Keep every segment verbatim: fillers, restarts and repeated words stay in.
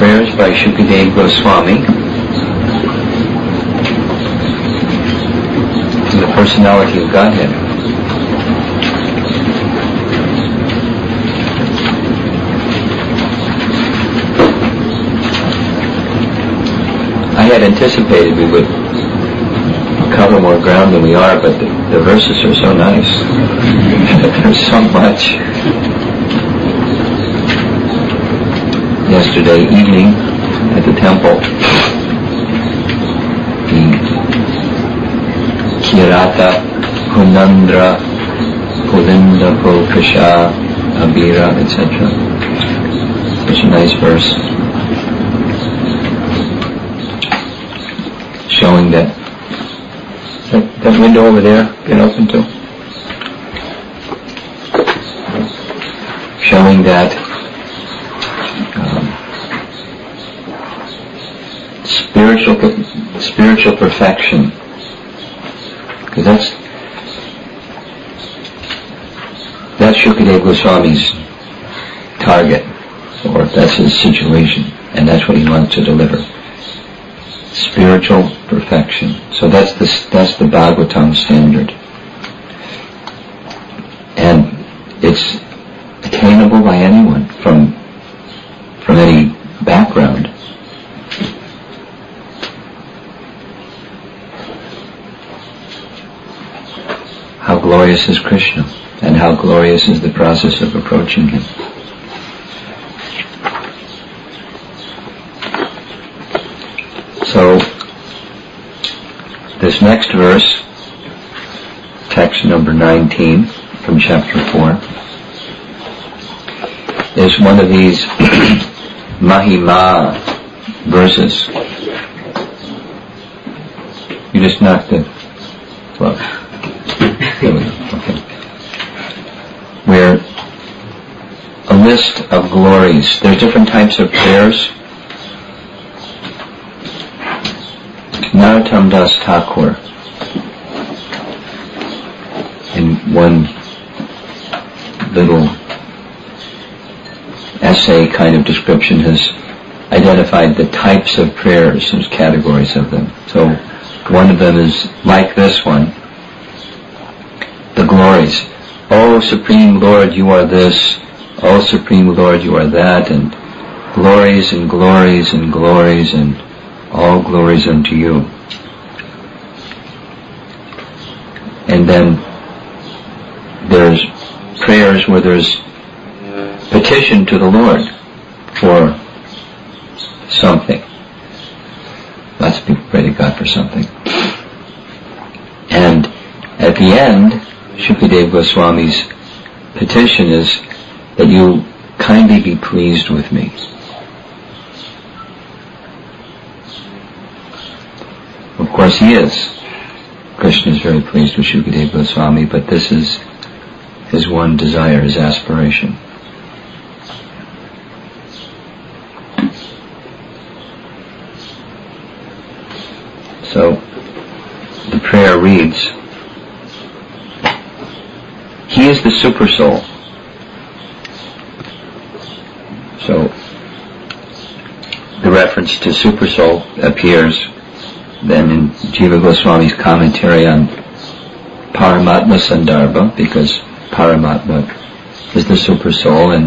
prayers by Shukadeva Goswami to the personality of Godhead. I had anticipated we would cover more ground than we are, but the, the verses are so nice. There's so much. Yesterday evening at the temple, the Kirata, Kunandra, Kulinda, Pulkasha, Abira, et cetera. Such a nice verse, showing that that, that window over there get open too, showing that spiritual spiritual perfection, because that's that's Shukadeva Goswami's target, or that's his situation, and that's what he wants to deliver. Spiritual perfection. So that's the that's the Bhagavatam standard, and it's attainable by anyone from from any background. How glorious is Krishna, and how glorious is the process of approaching him. So, this next verse, text number nineteen from chapter four, is one of these Mahima verses. You just knocked the, well, okay. Where a list of glories. There's different types of prayers. Narottam Das Thakur, in one little essay kind of description, has identified the types of prayers. There's categories of them. So one of them is like this one. The glories. O Supreme Lord, you are this. O Supreme Lord, you are that. And glories and glories and glories and all glories unto you. And then there's prayers where there's petition to the Lord for something. Lots of people pray to God for something. And at the end, Shukadeva Goswami's petition is that you kindly be pleased with me. Of course he is. Krishna is very pleased with Shukadeva Goswami, but this is his one desire, his aspiration. So, the prayer reads, He is the super soul. So, the reference to super soul appears then in Jiva Goswami's commentary on Paramatma Sandarbha, because Paramatma is the super soul, and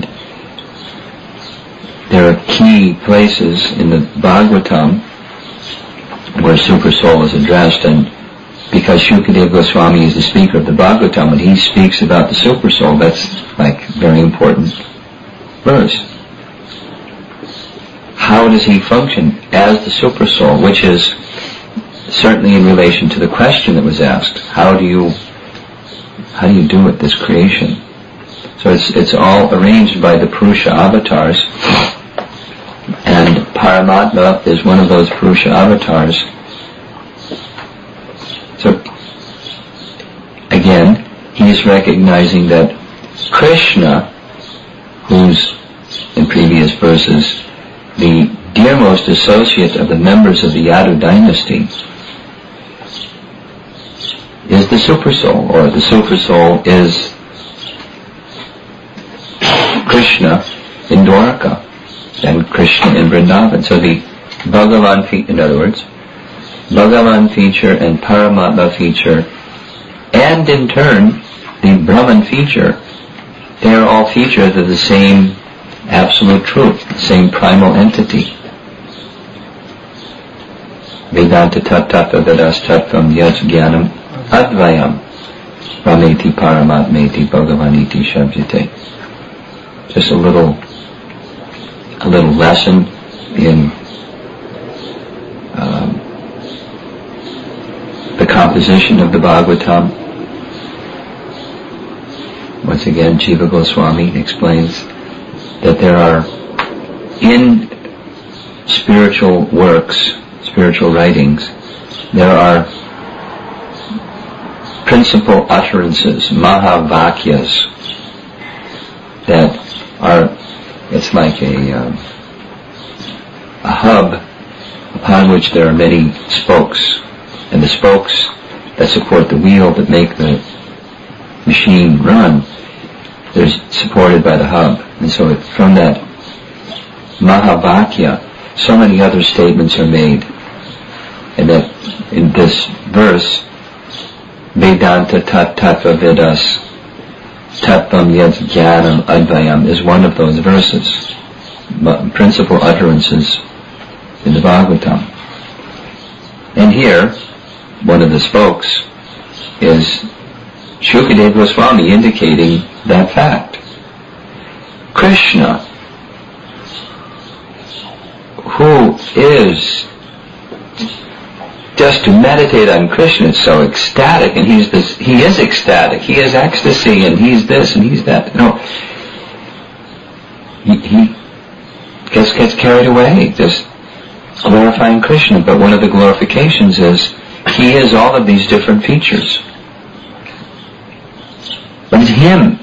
there are key places in the Bhagavatam where super soul is addressed, and because Shukadeva Goswami is the speaker of the Bhagavatam, when he speaks about the super soul, that's like very important verse. How does he function as the super soul, which is certainly in relation to the question that was asked. How do you how do you do it, this creation? So it's it's all arranged by the Purusha avatars, and Paramatma is one of those Purusha avatars. So again, he is recognizing that Krishna, who's in previous verses the dearmost associate of the members of the Yadu dynasty, is the super soul, or the super soul is Krishna in Dwaraka. than Krishna in Vrindavan. So the Bhagavan feature, in other words, Bhagavan feature and Paramatma feature, and in turn the Brahman feature, they are all features of the same absolute truth, the same primal entity. Vedanta tattva vedas tattvam yaj jnanam advayam rameti paramatmeti bhagavaniti shabjate. Just a little a little lesson in um, the composition of the Bhagavatam. Once again, Jiva Goswami explains that there are, in spiritual works, spiritual writings, there are principal utterances, mahavakyas, that are, it's like a, um, a hub upon which there are many spokes, and the spokes that support the wheel that make the machine run, they're supported by the hub. And so from that Mahavakya, so many other statements are made. And that in this verse, Vedanta tat tattva vedas tattvam yad jnanam advayam is one of those verses, principal utterances in the Bhagavatam. And here, one of the spokes is Shukadeva Goswami indicating that fact. Krishna, who is, just to meditate on Krishna is so ecstatic, and he's this, he is ecstatic, he is ecstasy, and he's this, and he's that. No, he, he just gets carried away, just glorifying Krishna. But one of the glorifications is, he is all of these different features. But it's him.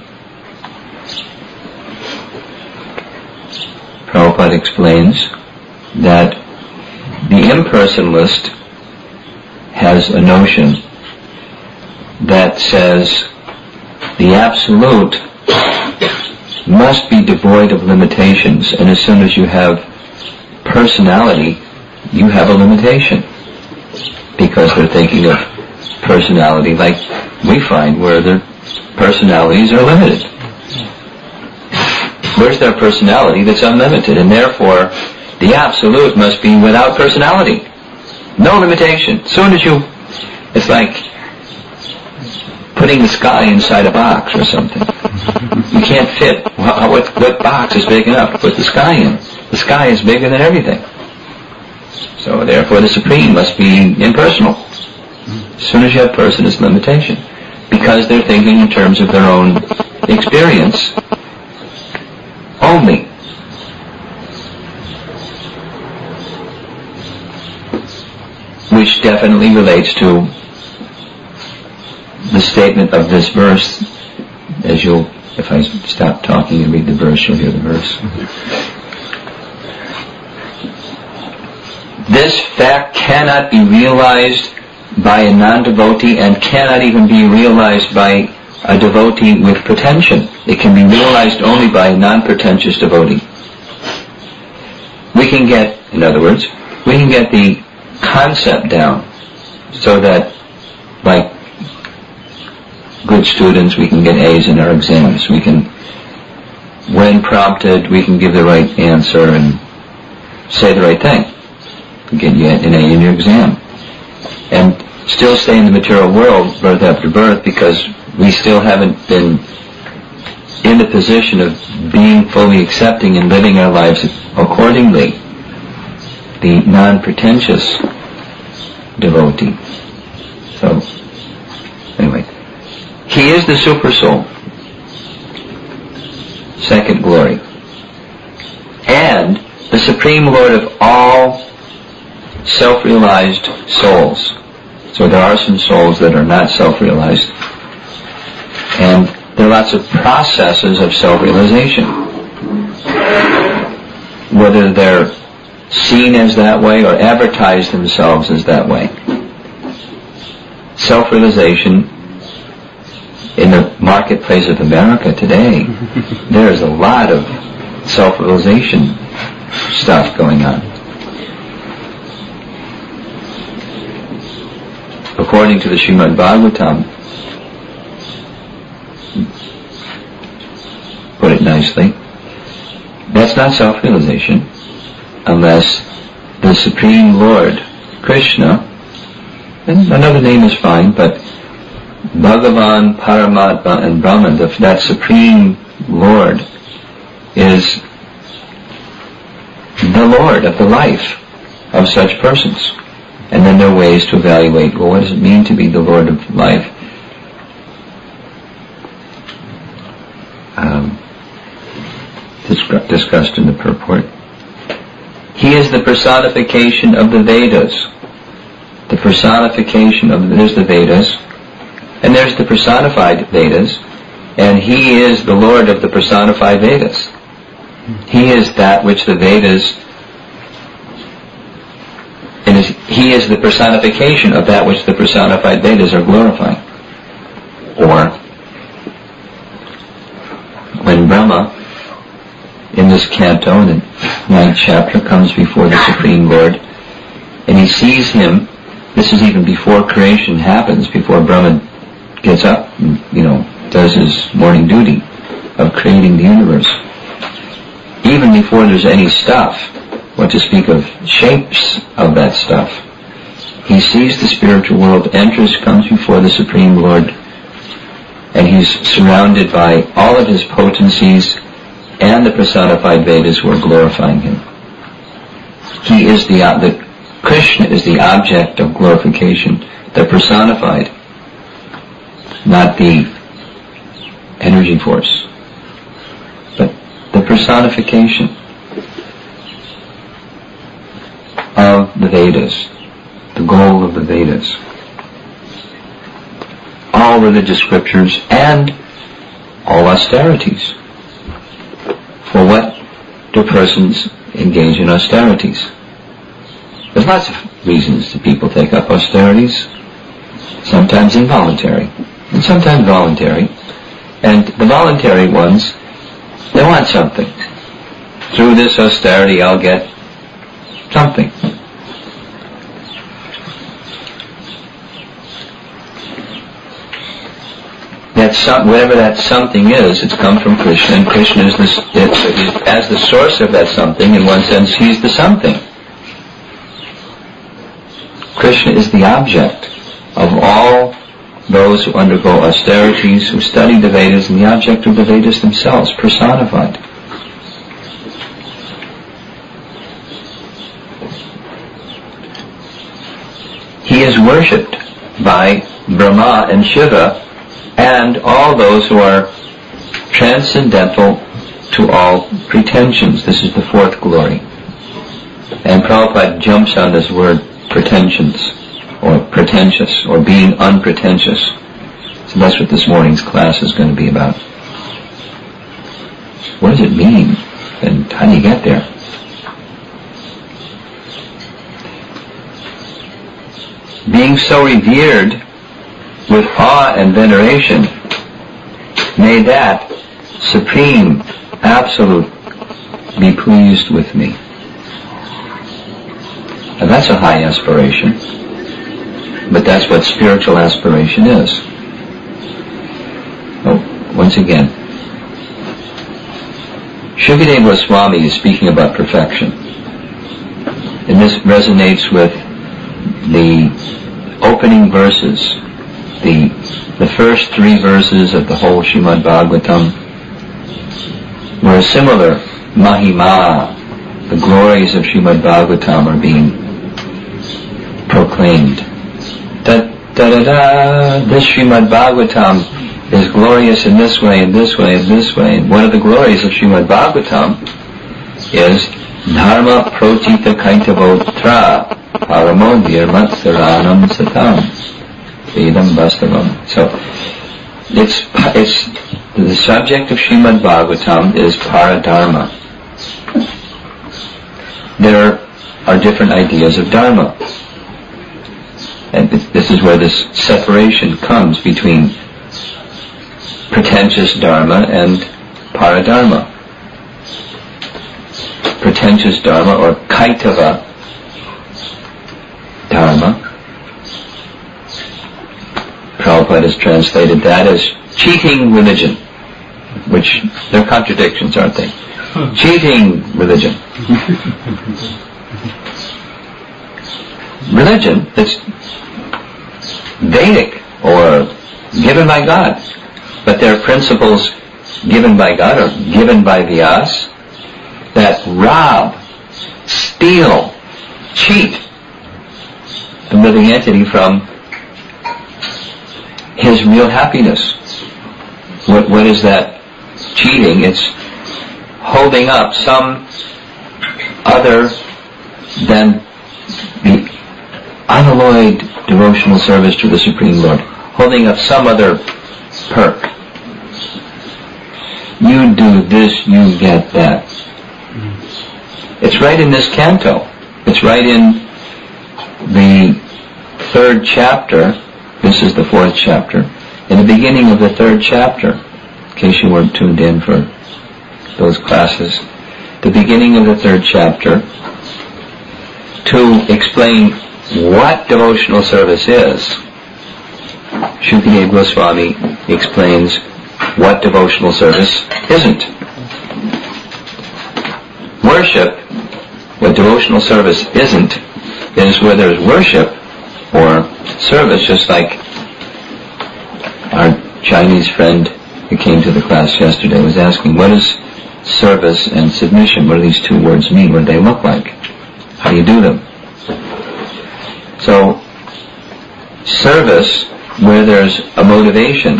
Prabhupada explains that the impersonalist has a notion that says the absolute must be devoid of limitations, and as soon as you have personality, you have a limitation, because they're thinking of personality like we find where their personalities are limited. Where's their personality that's unlimited? And therefore, the absolute must be without personality. No limitation. As soon as you, it's like putting the sky inside a box or something. You can't fit, what, what, what box is big enough to put the sky in? The sky is bigger than everything. So therefore the Supreme must be impersonal. As soon as you have person, it's limitation. Because they're thinking in terms of their own experience only. Which definitely relates to the statement of this verse. As you'll, if I stop talking and read the verse, you'll hear the verse. This fact cannot be realized by a non-devotee and cannot even be realized by a devotee with pretension. It can be realized only by a non-pretentious devotee. We can get, in other words, we can get the concept down so that, like good students, we can get A's in our exams. We can, when prompted, we can give the right answer and say the right thing. You get an A in your exam. And still stay in the material world birth after birth, because we still haven't been in the position of being fully accepting and living our lives accordingly. The non-pretentious devotee. So, anyway, he is the super soul, second glory, and the Supreme Lord of all self-realized souls. So there are some souls that are not self-realized, and there are lots of processes of self-realization. Whether they're seen as that way or advertise themselves as that way. Self-realization in the marketplace of America today, there is a lot of self-realization stuff going on. According to the Srimad Bhagavatam, put it nicely, that's not self-realization unless the Supreme Lord, Krishna, and another name is fine, but Bhagavan, Paramatma, and Brahman, that Supreme Lord is the Lord of the life of such persons. And then there are ways to evaluate, well, what does it mean to be the Lord of life? Um, discussed in the purport. He is the personification of the Vedas. The personification of, there's the Vedas, and there's the personified Vedas, and He is the Lord of the personified Vedas. He is that which the Vedas, it is, He is the personification of that which the personified Vedas are glorifying. Or, when Brahma, in this canto, in the ninth chapter, comes before the Supreme Lord, and he sees Him, this is even before creation happens, before Brahma gets up and, you know, does his morning duty of creating the universe. Even before there's any stuff, what to speak of shapes of that stuff, he sees the spiritual world, enters, comes before the Supreme Lord, and he's surrounded by all of his potencies and the personified Vedas who are glorifying him. He is the, the Krishna is the object of glorification, the personified, not the energy force, but the personification of the Vedas, the goal of the Vedas. All religious scriptures and all austerities. For what do persons engage in austerities? There's lots of reasons that people take up austerities, sometimes involuntary, and sometimes voluntary. And the voluntary ones, they want something. Through this austerity I'll get something. That some, whatever that something is, it's come from Krishna, and Krishna is, this, is as the source of that something. In one sense, He's the something. Krishna is the object of all those who undergo austerities, who study the Vedas, and the object of the Vedas themselves, personified. He is worshipped by Brahma and Shiva and all those who are transcendental to all pretensions. This is the fourth glory. And Prabhupada jumps on this word pretensions, or pretentious, or being unpretentious. So that's what this morning's class is going to be about. What does it mean? And how do you get there? Being so revered with awe and veneration, may that Supreme Absolute be pleased with me. Now that's a high aspiration, but that's what spiritual aspiration is. Oh, once again, Shukadeva Goswami is speaking about perfection, and this resonates with the opening verses, the the first three verses of the whole Srimad Bhagavatam, where a similar Mahima, the glories of Srimad Bhagavatam, are being proclaimed. Da da da da. This Srimad Bhagavatam is glorious in this way, in this way, in this way. And one of the glories of Srimad Bhagavatam is Dharma Protita Kaitavotra Paramo Nirmatsaranam Satam Vedam Vastavam. So it's it's the subject of Srimad Bhagavatam is Paradharma. There are different ideas of Dharma. And this is where this separation comes between pretentious Dharma and Paradharma. pretentious dharma, or Kaitava dharma. Prabhupada has translated that as cheating religion, which they're contradictions, aren't they? Cheating religion. Religion that's Vedic or given by God, but there are principles given by God or given by Vyas that rob, steal, cheat the living entity from his real happiness. What, what is that cheating? It's holding up some other than the unalloyed devotional service to the Supreme Lord. Holding up some other perk. You do this, you get that. It's right in this canto. It's right in the third chapter. This is the fourth chapter. In the beginning of the third chapter, in case you weren't tuned in for those classes, the beginning of the third chapter, to explain what devotional service is, Shukadeva Goswami explains what devotional service isn't. Worship, what devotional service isn't, is where there's worship or service, just like our Chinese friend who came to the class yesterday was asking, what does service and submission, what do these two words mean? What do they look like? How do you do them? So, service where there's a motivation.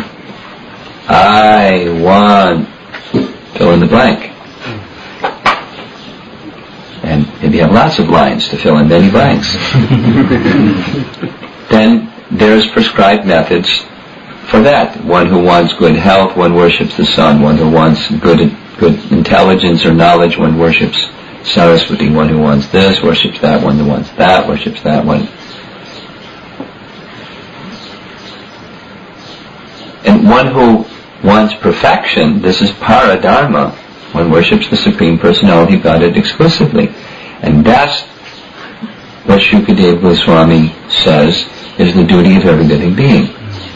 I want fill in the blank. And if you have lots of lines to fill in many blanks, then there's prescribed methods for that. One who wants good health, one worships the sun. One who wants good good intelligence or knowledge, one worships Saraswati. One who wants this, worships that. One who wants that, worships that one. And one who wants perfection, this is paradharma. One worships the Supreme Personality of Godhead exclusively. And that's what Shukadeva Goswami says is the duty of every living being.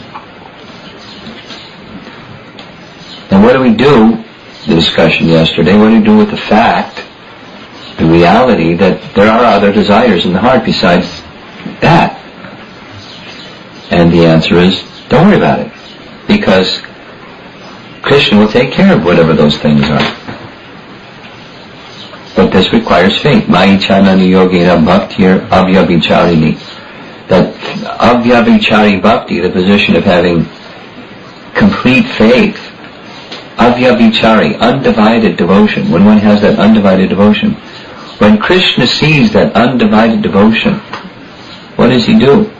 And what do we do, the discussion yesterday, what do we do with the fact, the reality that there are other desires in the heart besides that? And the answer is, don't worry about it. Because Krishna will take care of whatever those things are. But this requires faith. Maichanani yogena bhaktir avyavicharini. That avyavichari bhakti, the position of having complete faith, avyavichari, undivided devotion, when one has that undivided devotion, when Krishna sees that undivided devotion, what does he do?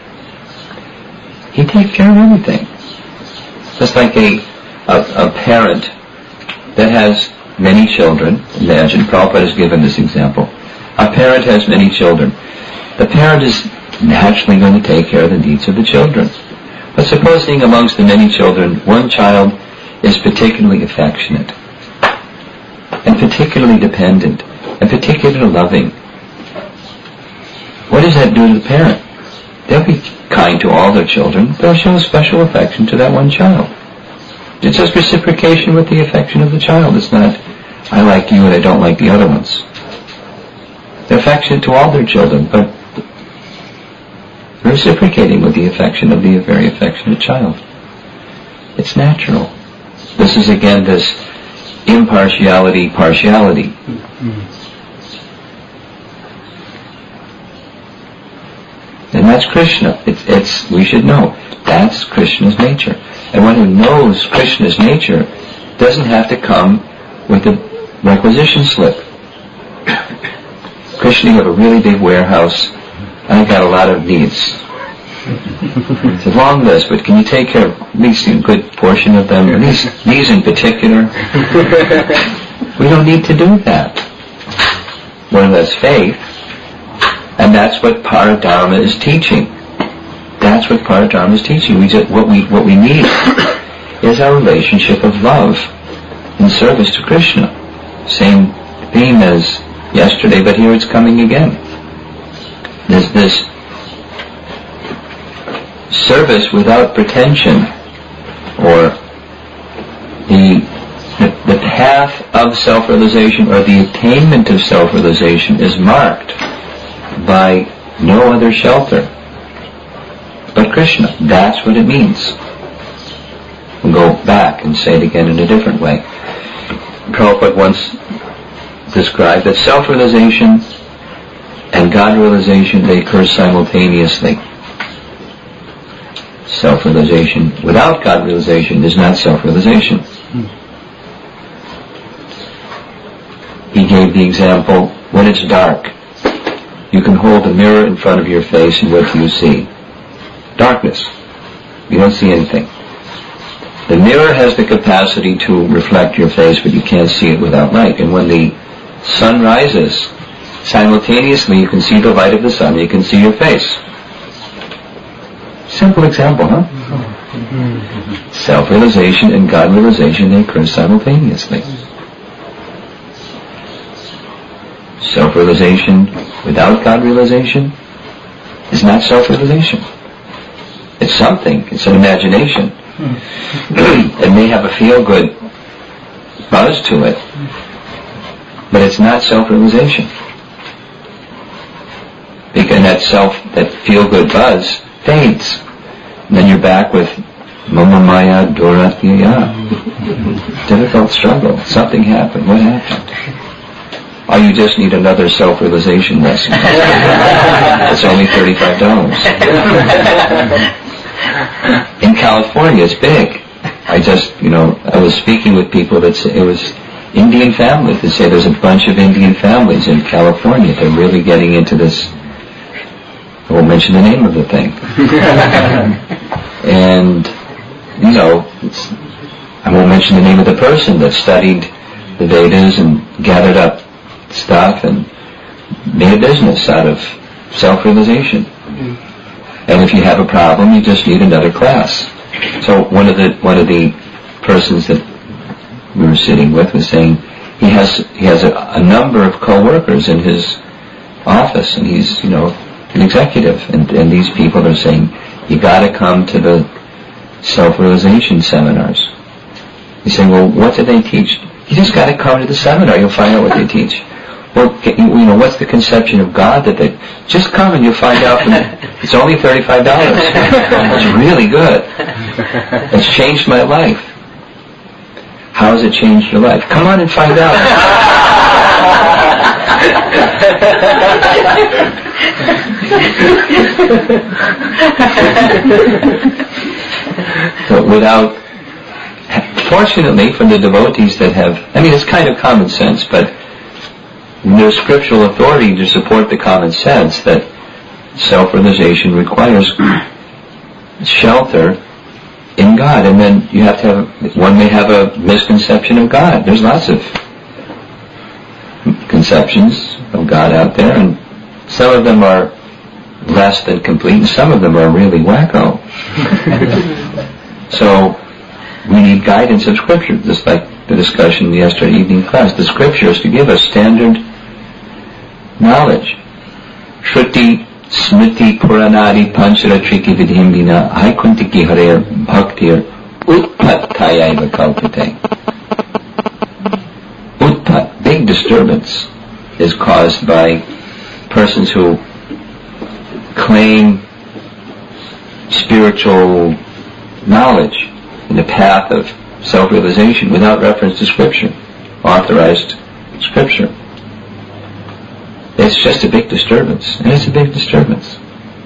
He takes care of everything. Just like a, a, a parent that has many children. Imagine, Prabhupada has given this example. A parent has many children. The parent is naturally going to take care of the needs of the children. But supposing amongst the many children, one child is particularly affectionate, and particularly dependent, and particularly loving. What does that do to the parent? They'll be kind to all their children. They'll show special affection to that one child. It's just reciprocation with the affection of the child. It's not, I like you and I don't like the other ones. They're affectionate to all their children, but reciprocating with the affection of the very affectionate child. It's natural. This is again this impartiality, partiality. Mm-hmm. And that's Krishna. It's, it's, we should know, that's Krishna's nature. And one who knows Krishna's nature doesn't have to come with a requisition slip. Krishna, you have a really big warehouse, and I've got a lot of needs. It's a long list, but can you take care of at least a good portion of them? These, these in particular? We don't need to do that. One has faith. And that's what Paradharma is teaching. That's what Paradharma is teaching. We just, what we what we need is our relationship of love in service to Krishna. Same theme as yesterday, but here it's coming again. There's this service without pretension, or the, the the path of self-realization or the attainment of self-realization is marked by no other shelter but Krishna. That's what it means. We'll go back and say it again in a different way. Prabhupada once described that self-realization and God-realization, they occur simultaneously. Self-realization without God-realization is not self-realization. He gave the example, when it's dark, you can hold a mirror in front of your face, and what do you see? Darkness. You don't see anything. The mirror has the capacity to reflect your face, but you can't see it without light. And when the sun rises, simultaneously you can see the light of the sun, you can see your face. Simple example, huh? Self-realization and God-realization, they occur simultaneously. Self-realization without God-realization is not self-realization. It's something. It's an imagination. It may have a feel-good buzz to it, but it's not self-realization. Because that self, that feel-good buzz fades. And then you're back with Mama Maya Doratyaya. Difficult struggle. Something happened. What happened? Oh, you just need another self-realization lesson. It's only thirty-five dollars. In California, it's big. I just, you know, I was speaking with people that say, it was Indian families. They say there's a bunch of Indian families in California. They're really getting into this. I won't mention the name of the thing. And, you know, it's, I won't mention the name of the person that studied the Vedas and gathered up stuff and made a business out of self-realization. Mm. And if you have a problem, you just need another class. So one of the one of the persons that we were sitting with was saying he has he has a, a number of co-workers in his office, and he's, you know, an executive, and, and these people are saying, you got to come to the self-realization seminars. He's saying, well, what do they teach? You just got to come to the seminar. You'll find out what they teach. Well, you know, what's the conception of God that they... Just come and you'll find out. It's only thirty-five dollars. It's really good. It's changed my life. How has it changed your life? Come on and find out. But without... Fortunately, for the devotees that have... I mean, it's kind of common sense, but there's scriptural authority to support the common sense that self-realization requires shelter in God. And then you have to have... One may have a misconception of God. There's lots of conceptions of God out there, and some of them are less than complete, and some of them are really wacko. So... we need guidance of Scripture, just like the discussion in the yesterday evening class. The Scripture is to give us standard knowledge. Shruti, Smriti, Puranadi, Pancharatriki Vidhimbina, Haikuntiki Harer, Bhaktir, Utpattayaiva Kalpite. Utpat, big disturbance, is caused by persons who claim spiritual knowledge in the path of self-realization without reference to Scripture, authorized Scripture. It's just a big disturbance, and it's a big disturbance.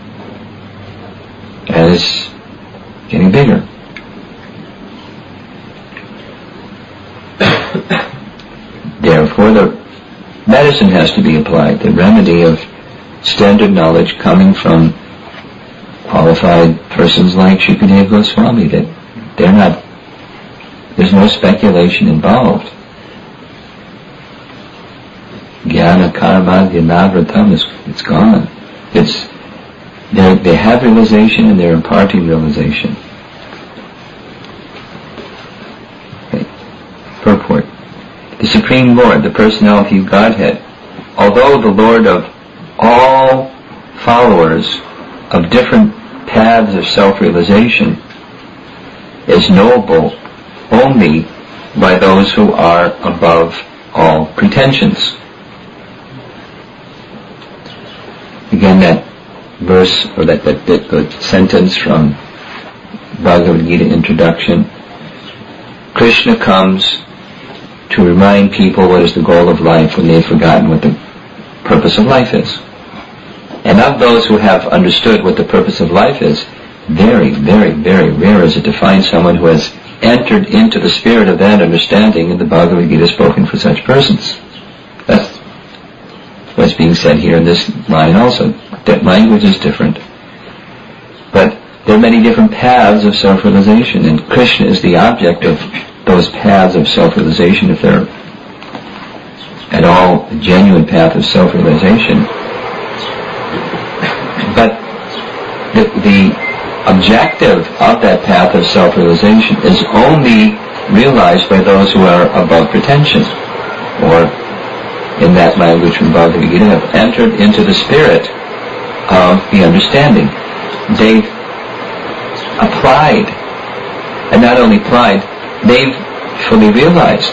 And it's getting bigger. Therefore, the medicine has to be applied, the remedy of standard knowledge coming from qualified persons like Shukadeva Goswami, that they're not, there's no speculation involved. Jnana karma dhyanavrtam is, it's gone. It's, they have realization and they're imparting realization. Okay. Purport. The Supreme Lord, the personality of Godhead, although the Lord of all followers of different paths of self-realization is knowable only by those who are above all pretensions. Again, that verse, or that, that, that, that sentence from Bhagavad Gita introduction, Krishna comes to remind people what is the goal of life when they've forgotten what the purpose of life is. And of those who have understood what the purpose of life is, very, very, very rare is it to find someone who has entered into the spirit of that understanding, and the Bhagavad Gita is spoken for such persons. That's what's being said here in this line also. That language is different. But there are many different paths of self-realization, and Krishna is the object of those paths of self-realization, if they're at all a genuine path of self-realization. But the, the objective of that path of self-realization is only realized by those who are above pretension, or in that language from Bhagavad Gita, have entered into the spirit of the understanding. They've applied, and not only applied, they've fully realized.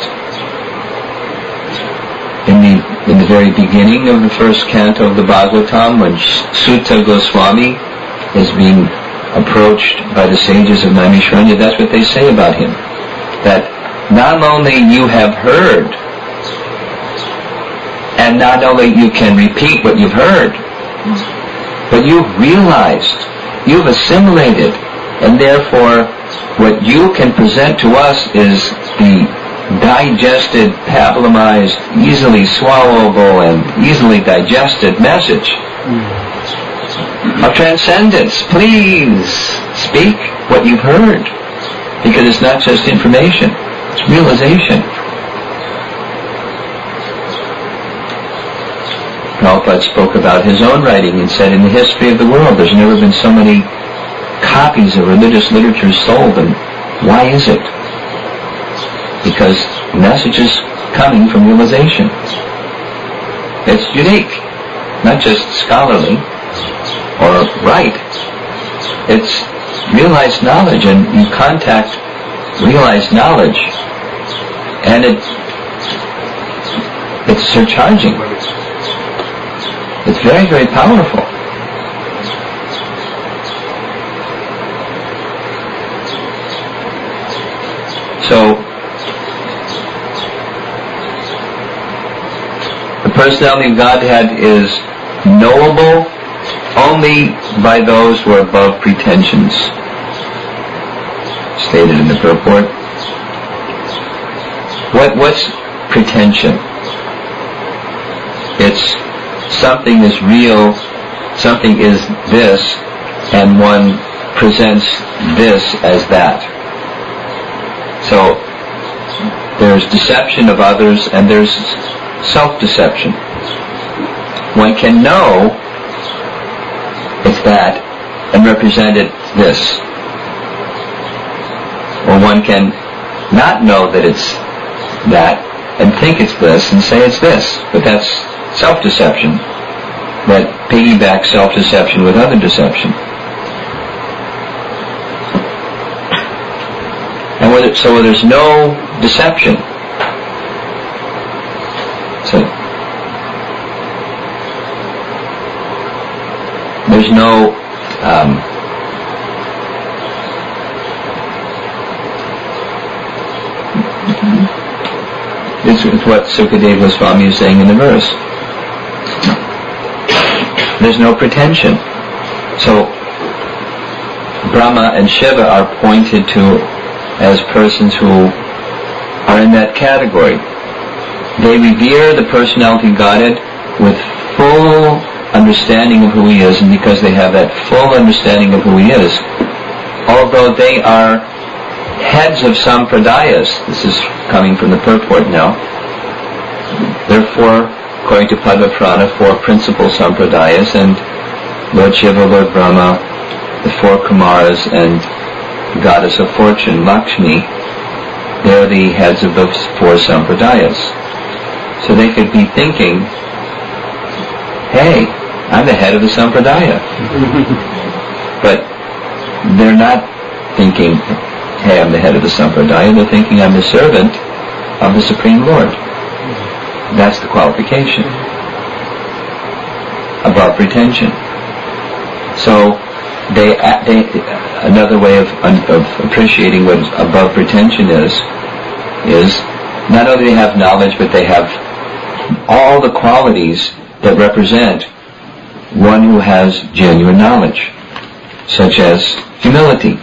In the in the very beginning of the first canto of the Bhagavatam, when Sutta Goswami is being approached by the sages of Naimisharanya, that's what they say about him. That not only you have heard, and not only you can repeat what you've heard, but you've realized, you've assimilated, and therefore what you can present to us is the digested, pabulumized, easily swallowable and easily digested message of transcendence. Please speak what you've heard, because it's not just information, it's realization. Prabhupada spoke about his own writing and said, in the history of the world there's never been so many copies of religious literature sold. And why is it? Because the message is coming from realization. It's unique, not just scholarly or right. It's realized knowledge, and you contact realized knowledge, and it it's surcharging. It's very, very powerful. So, the personality of Godhead is knowable only by those who are above pretensions, stated in the purport. What, what's pretension? It's something is real, something is this, and one presents this as that. So, there's deception of others, and there's self-deception. One can know it's that and represent it this. Or one can not know that it's that and think it's this and say it's this. But that's self-deception. That piggybacks self-deception with other deception. And whether, so where there's no deception, so there's no um, this is what Sukadeva Goswami is saying in the verse. There's no pretension. So Brahma and Shiva are pointed to as persons who are in that category. They revere the personality of Godhead with full understanding of who He is, and because they have that full understanding of who He is, although they are heads of sampradayas, this is coming from the purport now, therefore, according to Padma Purana, four principal sampradayas, and Lord Shiva, Lord Brahma, the four Kumaras, and the goddess of fortune, Lakshmi, they're the heads of those four sampradayas. So they could be thinking hey, I'm the head of the Sampradaya. But they're not thinking, hey, I'm the head of the Sampradaya. They're thinking I'm the servant of the Supreme Lord. That's the qualification. Above pretension. So, they, they another way of, of appreciating what above pretension is, is not only they have knowledge, but they have all the qualities that represent one who has genuine knowledge, such as humility.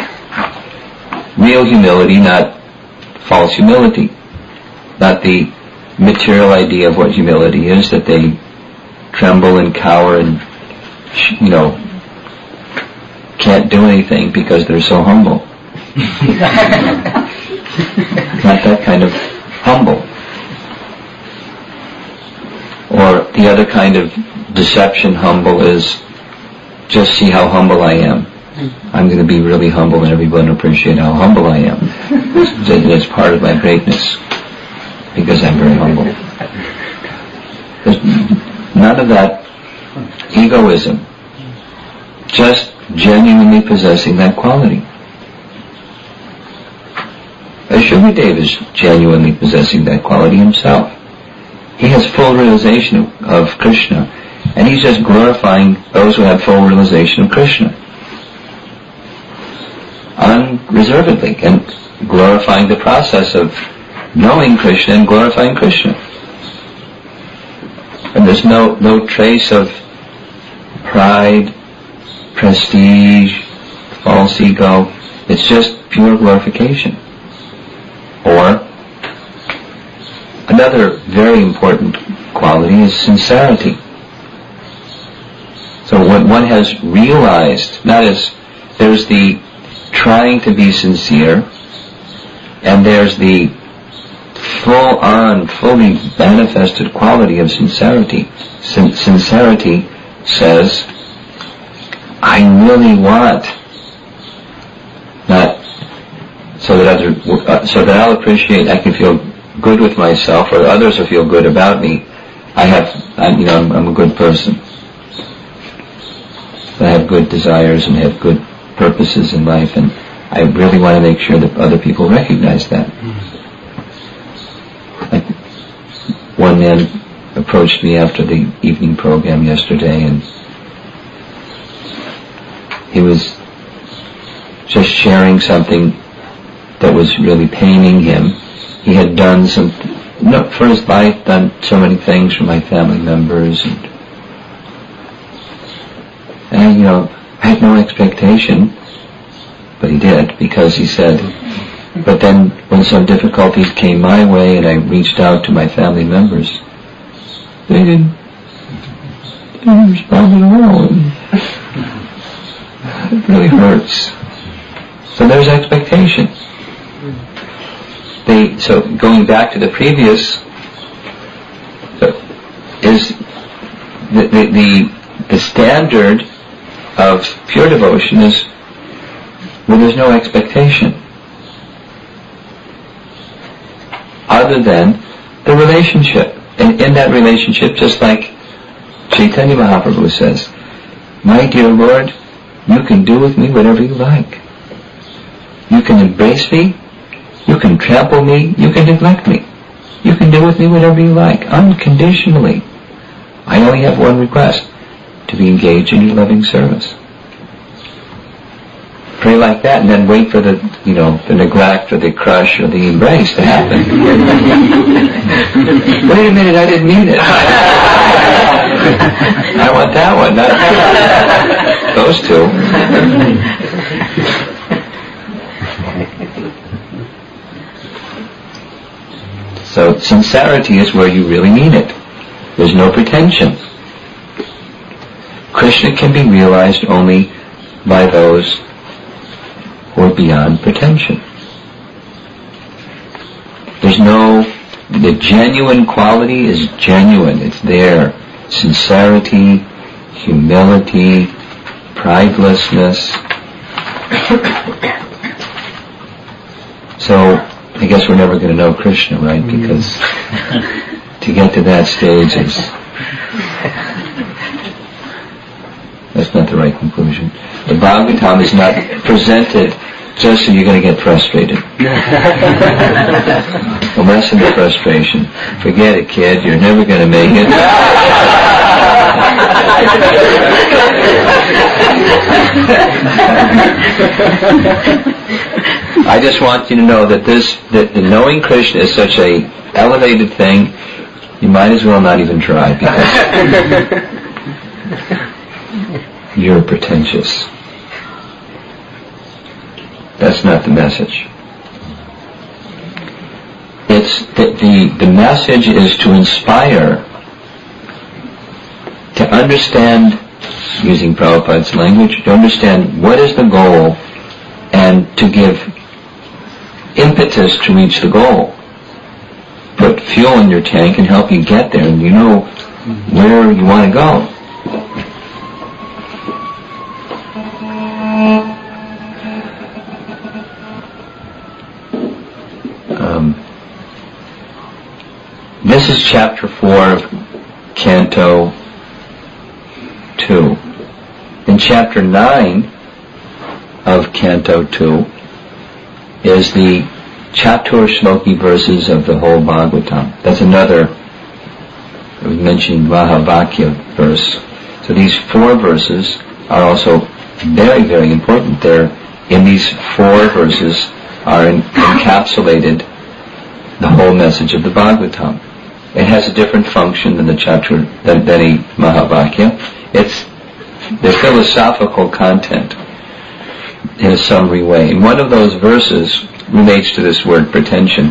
Real humility, not false humility. Not the material idea of what humility is, that they tremble and cower and, you know, can't do anything because they're so humble. Not that kind of humble. Or the other kind of deception humble is, just see how humble I am. I'm going to be really humble and everyone will appreciate how humble I am. It's part of my greatness because I'm very humble. There's none of that egoism. Just genuinely possessing that quality. Shukadeva is genuinely possessing that quality himself. He has full realization of, of Krishna, and he's just glorifying those who have full realization of Krishna. Unreservedly, and glorifying the process of knowing Krishna and glorifying Krishna. And there's no, no trace of pride, prestige, false ego. It's just pure glorification. Or, another very important quality is sincerity. So when one has realized, not as there's the trying to be sincere, and there's the full-on, fully manifested quality of sincerity. Sin- sincerity says, I really want, not so that other, uh, so that I'll appreciate, I can feel good with myself, or others will feel good about me. I have, I'm, you know, I'm, I'm a good person. I have good desires and have good purposes in life, and I really want to make sure that other people recognize that. Like, one man approached me after the evening program yesterday, and he was just sharing something that was really paining him. He had done some, no, for his life, done so many things for my family members, and, and you know, I had no expectation, but he did, because he said, but then when some difficulties came my way and I reached out to my family members, they didn't, they didn't respond at all. It really hurts. So there's expectation. They, so going back to the previous, is the, the, the, the standard of pure devotion is where there's no expectation other than the relationship. And in that relationship, just like Chaitanya Mahaprabhu says, my dear Lord, you can do with me whatever you like. You can embrace me, you can trample me, you can neglect me. You can do with me whatever you like, unconditionally. I only have one request, to be engaged in your loving service. Pray like that, and then wait for the, you know, the neglect or the crush or the embrace to happen. Wait a minute, I didn't mean it. I want that one, not those two. So sincerity is where you really mean it. There's no pretension. Krishna can be realized only by those who are beyond pretension. There's no, the genuine quality is genuine, it's there. Sincerity, humility, pridelessness. So, I guess we're never going to know Krishna, right? Because to get to that stage is not the right conclusion. The Bhagavatam is not presented just so you're going to get frustrated. A lesson of frustration. Forget it, kid. You're never going to make it. I just want you to know that this, that the knowing Krishna is such a elevated thing, you might as well not even try, because you're pretentious. That's not the message. It's the, the, the message is to inspire, to understand, using Prabhupada's language, to understand what is the goal and to give impetus to reach the goal. Put fuel in your tank and help you get there, and you know where you want to go. Um, this is chapter four of Canto two. In chapter nine of Canto two is the Chatur Shloki verses of the whole Bhagavatam. That's another, we mentioned Mahavakya verse. So these four verses are also very, very important. They're, in these four verses are in, encapsulated the whole message of the Bhagavatam. It has a different function than the Chatur, than, than a Mahavakya. It's the philosophical content in a summary way. And one of those verses relates to this word pretension.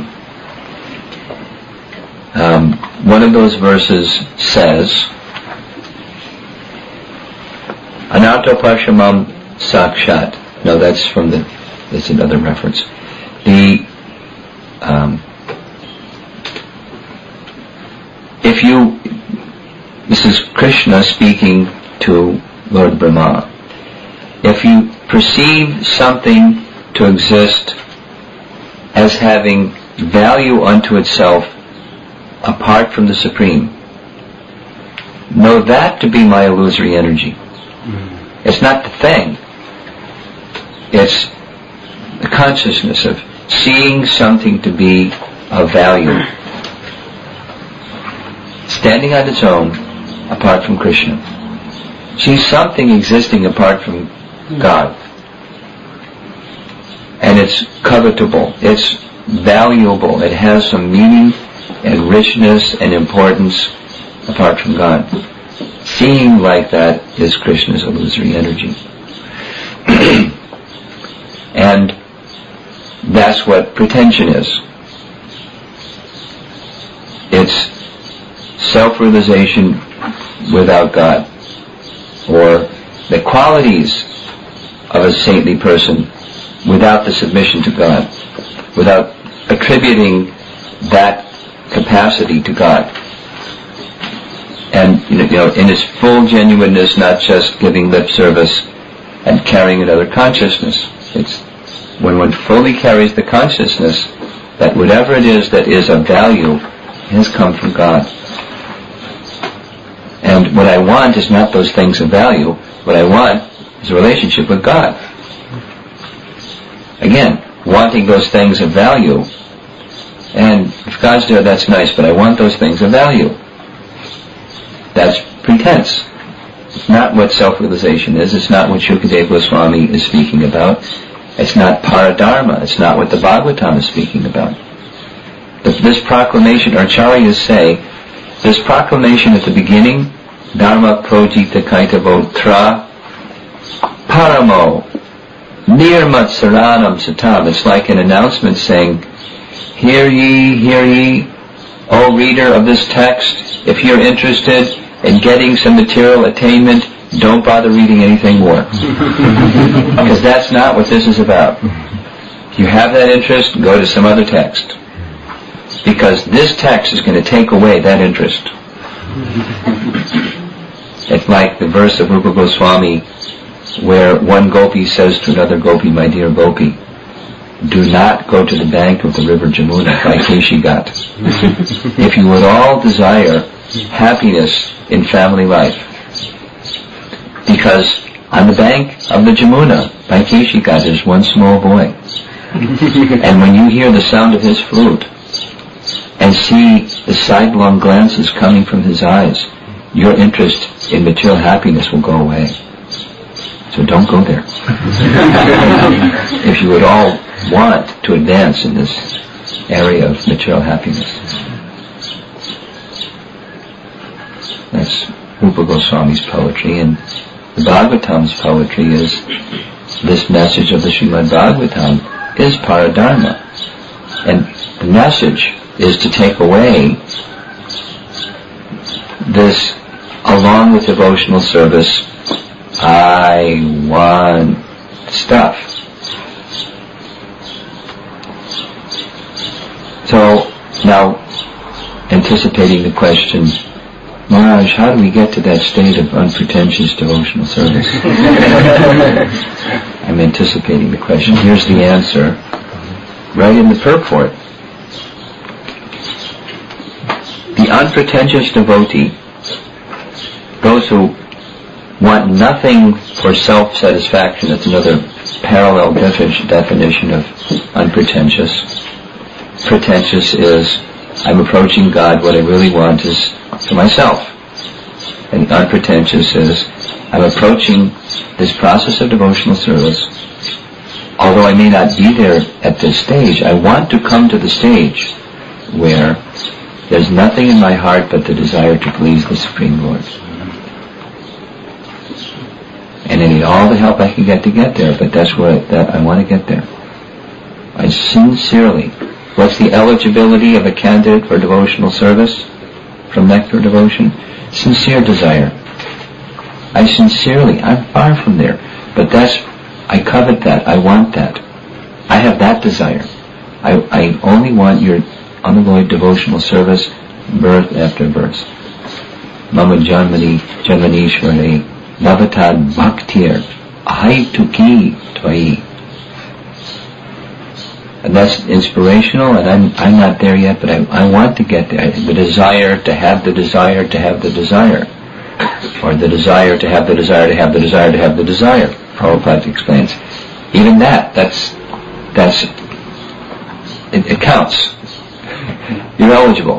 Um, one of those verses says, Anatopashamam sakshat. No, that's from the, that's another reference. The, um, if you, this is Krishna speaking to Lord Brahma. If you perceive something to exist as having value unto itself apart from the Supreme, know that to be my illusory energy. Mm-hmm. It's not the thing. It's the consciousness of seeing something to be of value, standing on its own apart from Krishna. See something existing apart from God. And it's covetable, it's valuable, it has some meaning and richness and importance apart from God. Seeing like that is Krishna's illusory energy. And that's what pretension is. It's self-realization without God, or the qualities of a saintly person without the submission to God, without attributing that capacity to God. And you know, in its full genuineness, not just giving lip service and carrying another consciousness. It's when one fully carries the consciousness that whatever it is that is of value has come from God. And what I want is not those things of value. What I want is a relationship with God. Again, wanting those things of value. And if God's there, that's nice, but I want those things of value. That's pretense. It's not what self-realization is. It's not what Shukadeva Goswami is speaking about. It's not paradharma. It's not what the Bhagavatam is speaking about. But this proclamation, Acharyas say, this proclamation at the beginning, Dharma projita kaitavo tra paramo nirmat saranam satam. It's like an announcement saying, hear ye, hear ye, O reader of this text, if you're interested in getting some material attainment, don't bother reading anything more. Because that's not what this is about. If you have that interest, go to some other text. Because this text is going to take away that interest. It's like the verse of Rupa Goswami where one gopi says to another gopi, my dear gopi, do not go to the bank of the river Jamuna by Keshigat. If you would all desire happiness in family life, because On the bank of the Jamuna, by Keshika, there's one small boy. And when you hear the sound of his flute and see the sidelong glances coming from his eyes, your interest in material happiness will go away. So don't go there. If you would all want to advance in this area of material happiness. That's Rupa Goswami's poetry, and the Bhagavatam's poetry is this message of the Srimad Bhagavatam is Paradharma. And the message is to take away this, along with devotional service, I want stuff. So, now, anticipating the question, Maharaj, how do we get to that state of unpretentious devotional service? I'm anticipating the question. Here's the answer, right in the purport. The unpretentious devotee, those who want nothing for self-satisfaction, that's another parallel defi- definition of unpretentious. Pretentious is, I'm approaching God, what I really want is for myself. And unpretentious is, I'm approaching this process of devotional service. Although I may not be there at this stage, I want to come to the stage where there's nothing in my heart but the desire to please the Supreme Lord. And I need all the help I can get to get there, but that's where I, that I want to get there. I sincerely, what's the eligibility of a candidate for devotional service from Nectar Devotion? Sincere desire. I sincerely, I'm far from there, but that's, I covet that, I want that. I have that desire. I, I only want your unalloyed devotional service, birth after birth. Mama Janmani Janmanishwari Bhavatad Bhaktir Ahaituki Tvai. And that's inspirational, and I'm I'm not there yet, but I, I want to get there. The desire to have the desire to have the desire. Or the desire to have the desire to have the desire to have the desire. Prabhupada explains. Even that, that's, that's, it, it counts. You're eligible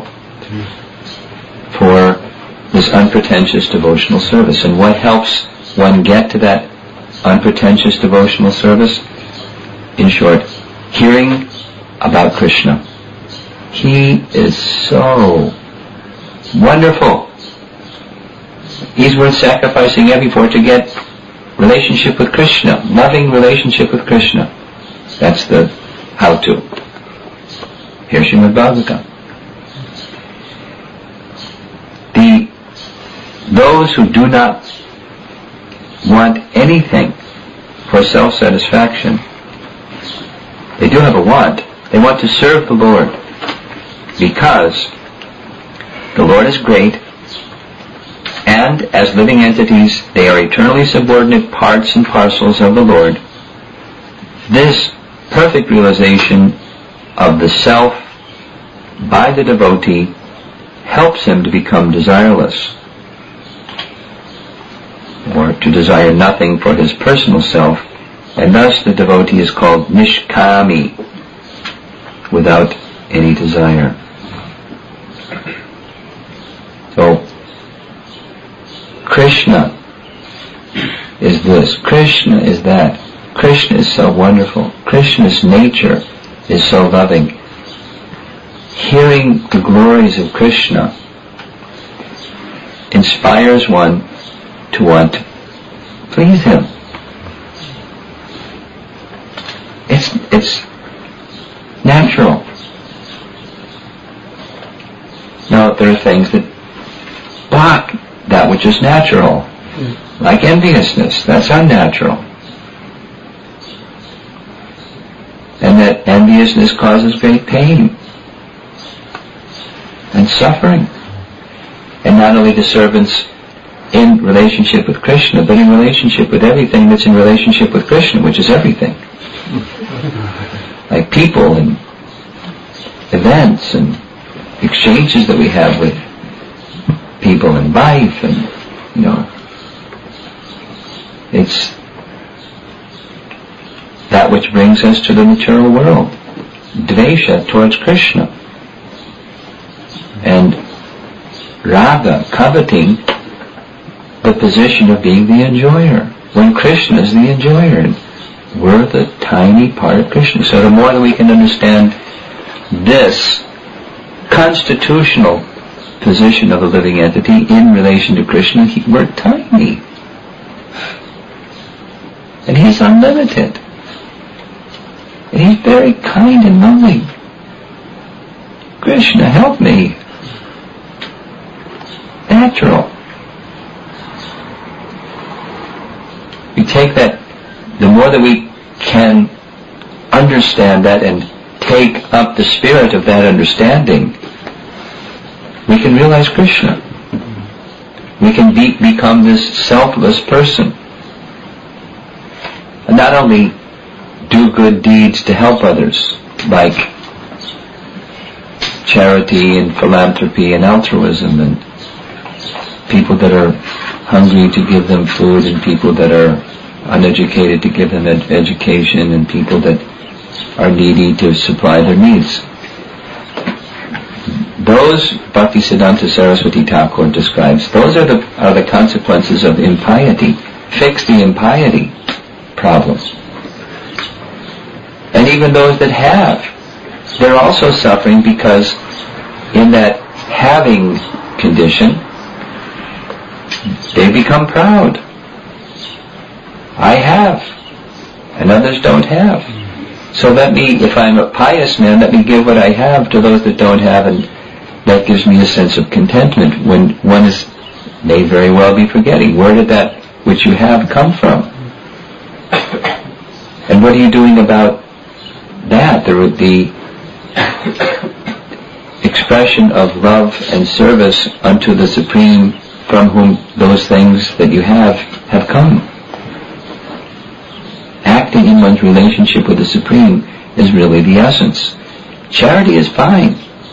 for this unpretentious devotional service. And what helps one get to that unpretentious devotional service? In short, hearing about Krishna. He is so wonderful. He's worth sacrificing everything for to get relationship with Krishna, loving relationship with Krishna. That's the how-to. Here's Srimad Bhagavatam. The, those who do not want anything for self-satisfaction, they do have a want. They want to serve the Lord because the Lord is great, and as living entities they are eternally subordinate parts and parcels of the Lord. This perfect realization of the self by the devotee helps him to become desireless, or to desire nothing for his personal self, and thus the devotee is called nishkami, without any desire. So, Krishna is this, Krishna is that, Krishna is so wonderful, Krishna's nature is so loving. Hearing the glories of Krishna inspires one to want to please him. It's, it's natural. Now, there are things that block that which is natural, like enviousness. That's unnatural. And that enviousness causes great pain and suffering. And not only to servants in relationship with Krishna, but in relationship with everything that's in relationship with Krishna, which is everything. Like people and events and exchanges that we have with people in life, and, you know, It's that which brings us to the material world. Dvesha towards Krishna. And raga, coveting the position of being the enjoyer, when Krishna is the enjoyer, and we're the tiny part of Krishna. So the more that we can understand this constitutional position of a living entity in relation to Krishna, he, we're tiny. And he's unlimited. And he's very kind and loving. Krishna, help me. Natural. We take that, the more that we can understand that and take up the spirit of that understanding, we can realize Krishna. We can be, become this selfless person. And not only do good deeds to help others, like charity and philanthropy and altruism, and people that are hungry to give them food, and people that are uneducated to give them ed- education, and people that are needy to supply their needs. Those, Bhaktisiddhanta Saraswati Thakur describes, those are the are the consequences of impiety. Fix the impiety problem. And even those that have, they're also suffering because in that having condition, they become proud. I have, and others don't have. So let me, if I'm a pious man, let me give what I have to those that don't have, and that gives me a sense of contentment when one is, may very well be forgetting, where did that which you have come from? And what are you doing about that? The, the expression of love and service unto the Supreme, from whom those things that you have have come. Acting in one's relationship with the Supreme is really the essence. Charity is fine.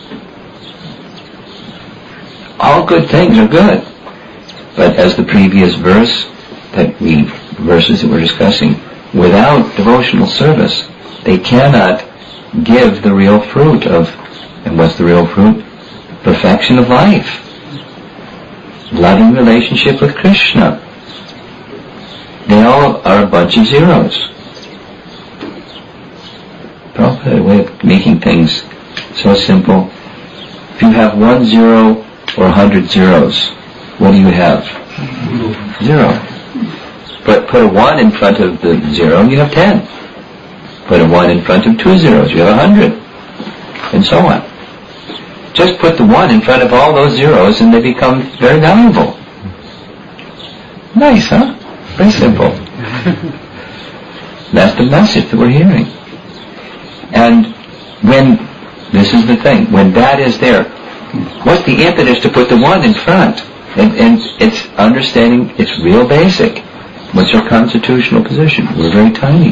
All good things are good. But as the previous verse that we, verses that we're discussing, without devotional service, they cannot give the real fruit of, and what's the real fruit? Perfection of life. Loving relationship with Krishna. They all are a bunch of zeros. Prabhupada, a way of making things so simple. If you have one zero or a hundred zeros, what do you have? Zero. But put a one in front of the zero and you have ten. Put a one in front of two zeros, you have a hundred. And so on. Just put the one in front of all those zeros and they become very valuable. Nice, huh? Very simple. That's the message that we're hearing. And when, this is the thing, when that is there, what's the impetus to put the one in front? And, and it's understanding it's real basic. What's your constitutional position? We're very tiny.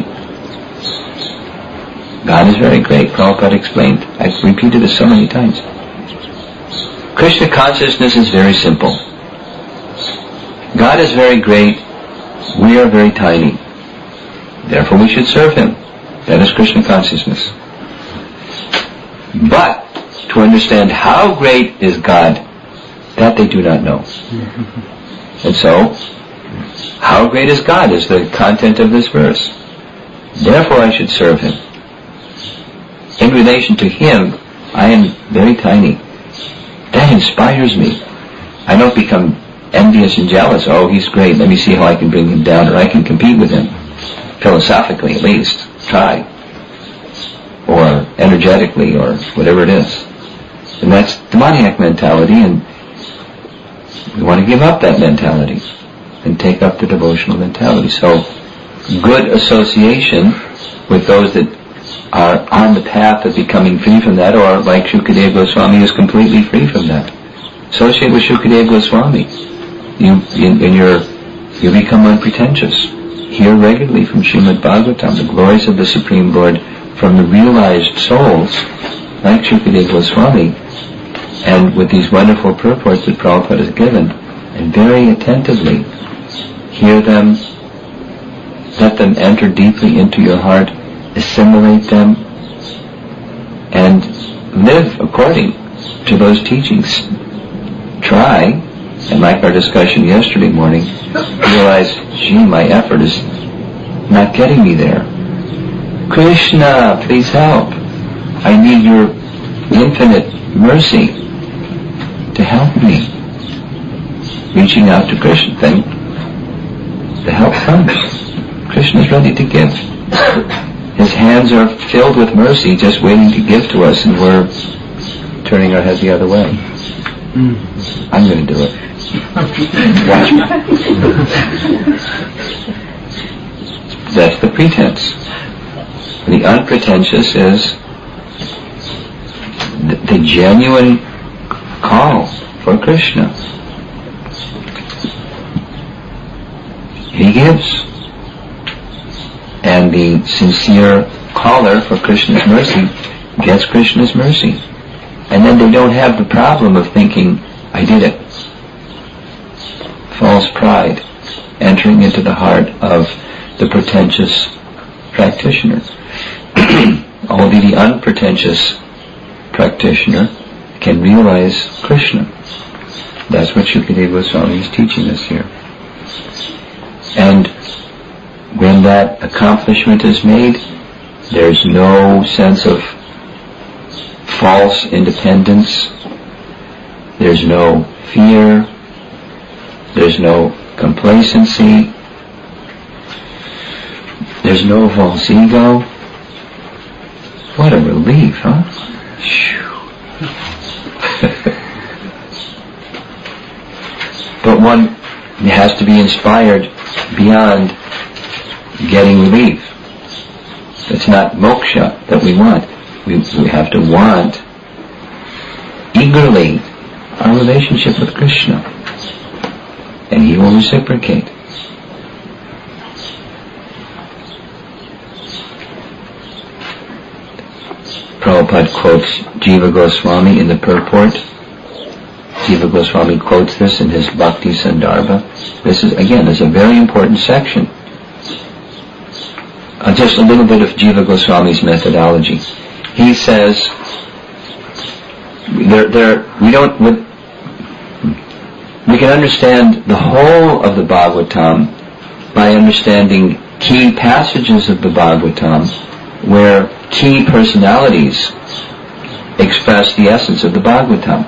God is very great. Prabhupada explained. I've repeated this so many times. Krishna consciousness is very simple. God is very great. We are very tiny. Therefore we should serve Him. That is Krishna consciousness. But to understand how great is God, that they do not know. And so, how great is God is the content of this verse. Therefore I should serve Him. In relation to Him, I am very tiny. That inspires me. I don't become envious and jealous. Oh, he's great. Let me see how I can bring him down, or I can compete with him. Philosophically, at least. Try. Or energetically, or whatever it is. And that's demoniac mentality, and we want to give up that mentality and take up the devotional mentality. So, good association with those that are on the path of becoming free from that, or like Shukadeva Goswami is completely free from that. Associate with Shukadeva Goswami. You, in, in your, you become unpretentious. Hear regularly from Srimad Bhagavatam the glories of the Supreme Lord from the realized souls, like Shukadeva Goswami, and with these wonderful purports that Prabhupada has given, and very attentively hear them let them enter deeply into your heart, assimilate them, and live according to those teachings. Try, and like our discussion yesterday morning, realize, gee, my effort is not getting me there. Krishna, please help. I need your infinite mercy to help me. Reaching out to Krishna, then the help comes. Krishna is ready to give. His hands are filled with mercy, just waiting to give to us, and we're turning our head the other way. I'm going to do it. Watch me. That's the pretense. The unpretentious is the, the genuine call for Krishna. He gives. And the sincere caller for Krishna's mercy gets Krishna's mercy. And then they don't have the problem of thinking, I did it. False pride entering into the heart of the pretentious practitioner. Only the unpretentious practitioner can realize Krishna. That's what Shukadeva Goswami is teaching us here. And when that accomplishment is made, there's no sense of false independence, there's no fear, there's no complacency, there's no false ego. What a relief, huh? But one has to be inspired beyond getting relief. It's not moksha that we want. We, we have to want eagerly our relationship with Krishna, and He will reciprocate. Prabhupada quotes Jiva Goswami in the purport. Jiva Goswami quotes this in his Bhakti Sandarbha. This is, again, is a very important section. Uh, just a little bit of Jiva Goswami's methodology. He says, there, there, we don't, we, we can understand the whole of the Bhagavatam by understanding key passages of the Bhagavatam where key personalities express the essence of the Bhagavatam.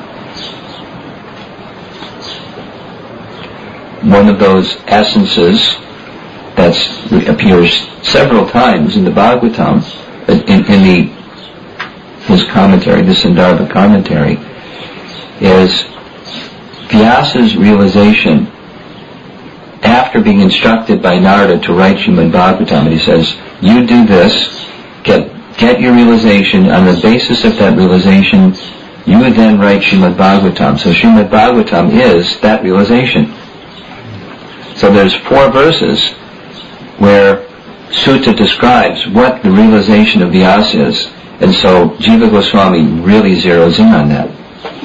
One of those essences that appears several times in the Bhagavatam, in, in the his commentary, the Sandarbha commentary, is Vyasa's realization after being instructed by Narada to write Srimad Bhagavatam. And he says, you do this, get get your realization, on the basis of that realization, you would then write Srimad Bhagavatam. So Srimad Bhagavatam is that realization. So there's four verses where Sutta describes what the realization of Vyasa is. And so Jiva Goswami really zeroes in on that.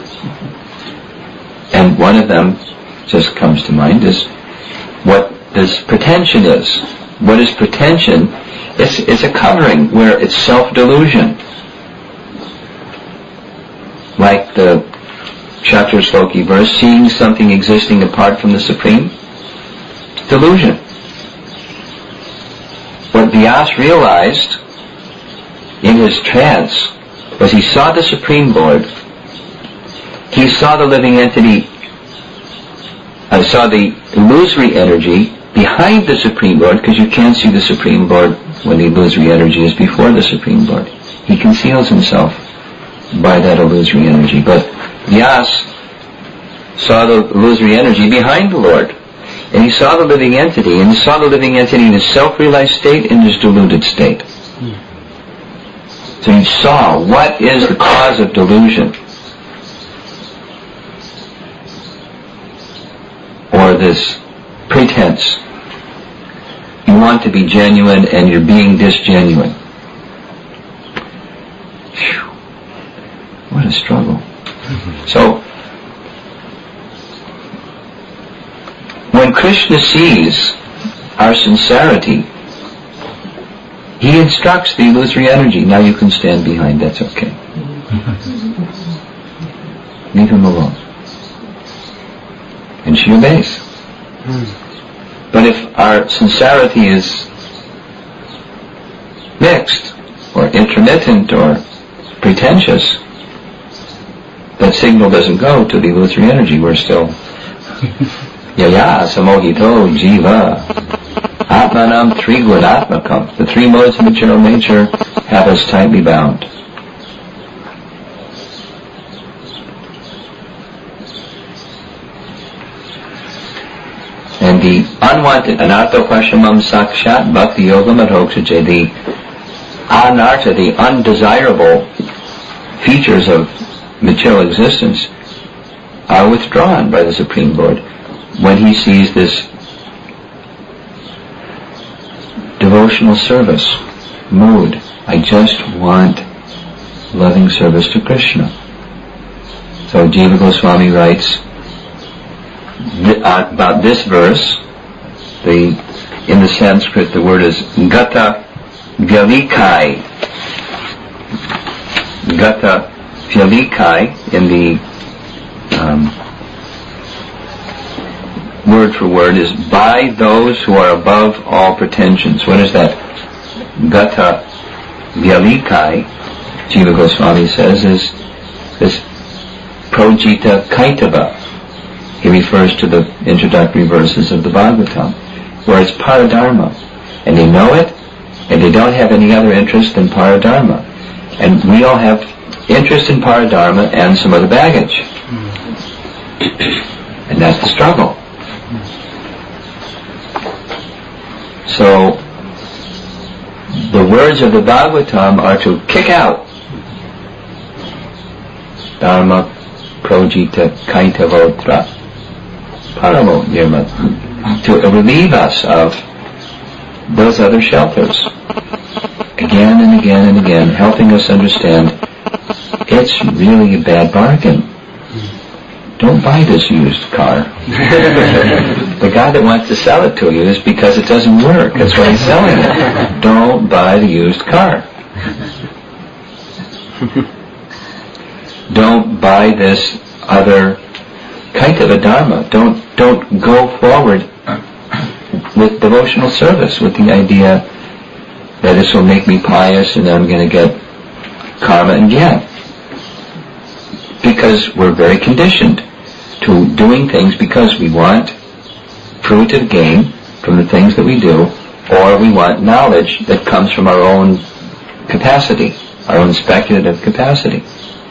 And one of them just comes to mind is what this pretension is. What is pretension? It's, it's a covering where it's self-delusion. Like the Chaturshloki verse, seeing something existing apart from the Supreme. Delusion. What Vyasa realized in his trance was he saw the Supreme Lord, he saw the living entity, uh, saw the illusory energy behind the Supreme Lord, because you can't see the Supreme Lord when the illusory energy is before the Supreme Lord. He conceals himself by that illusory energy. But Vyasa saw the illusory energy behind the Lord. And he saw the living entity, and he saw the living entity in his self-realized state and his deluded state. So he saw what is the cause of delusion, or this pretense. You want to be genuine and you're being disgenuine. Whew. What a struggle. So, when Krishna sees our sincerity He instructs the illusory energy. Now you can stand behind. That's okay. Leave him alone. And she obeys. But if our sincerity is mixed, or intermittent, or pretentious, that signal doesn't go to the illusory energy. We're still yaya samohito jiva atmanam trigunatmakam. The three modes of material nature have us tightly bound. And the unwanted anartha pashamam sakshat bhakti yogam adhokshaje, the anartha, the undesirable features of material existence, are withdrawn by the Supreme Lord when he sees this devotional service mood. I just want loving service to Krishna. So Jiva Goswami writes th- uh, about this verse. The in the Sanskrit the word is gata vyalikai. Gata vyalikai in the um, word for word is by those who are above all pretensions. What is that? Gata vyalikai, Jiva Goswami says, is this projita kaitava. He refers to the introductory verses of the Bhagavatam, where it's paradharma, and they know it, and they don't have any other interest than paradharma. And we all have interest in paradharma and some other baggage. And that's the struggle. So, the words of the Bhagavatam are to kick out dharma projita kaitavotra paramo nirmat, to relieve us of those other shelters, again and again and again, helping us understand it's really a bad bargain. Don't buy this used car. The guy that wants to sell it to you is because it doesn't work. That's why he's selling it. Don't buy the used car. Don't buy this other kaitava dharma. Don't don't go forward with devotional service with the idea that this will make me pious and I'm going to get karma and gyan. Because we're very conditioned to doing things because we want fruitive gain from the things that we do, or we want knowledge that comes from our own capacity, our own speculative capacity.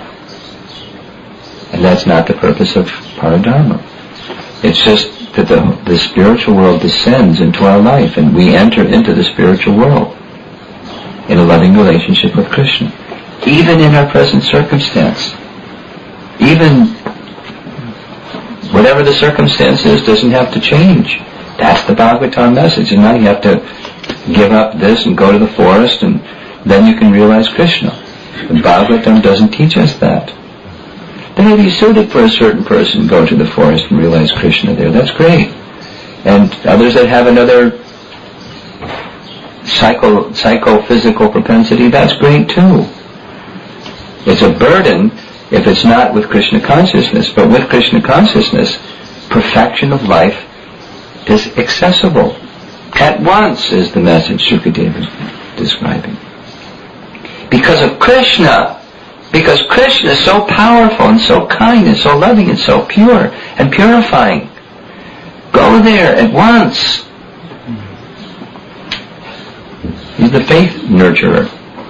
And that's not the purpose of paradharma. It's just that the, the spiritual world descends into our life and we enter into the spiritual world in a loving relationship with Krishna. Even in our present circumstance. Even whatever the circumstance is doesn't have to change. That's the Bhagavatam message. And now you have to give up this and go to the forest and then you can realize Krishna. The Bhagavatam doesn't teach us that. It may be suited for a certain person to go to the forest and realize Krishna there. That's great. And others that have another psycho, psychophysical propensity, that's great too. It's a burden if it's not with Krishna consciousness. But with Krishna consciousness, perfection of life is accessible. At once is the message Shukadeva is describing. Because of Krishna. Because Krishna is so powerful and so kind and so loving and so pure and purifying. Go there at once. He's the faith nurturer.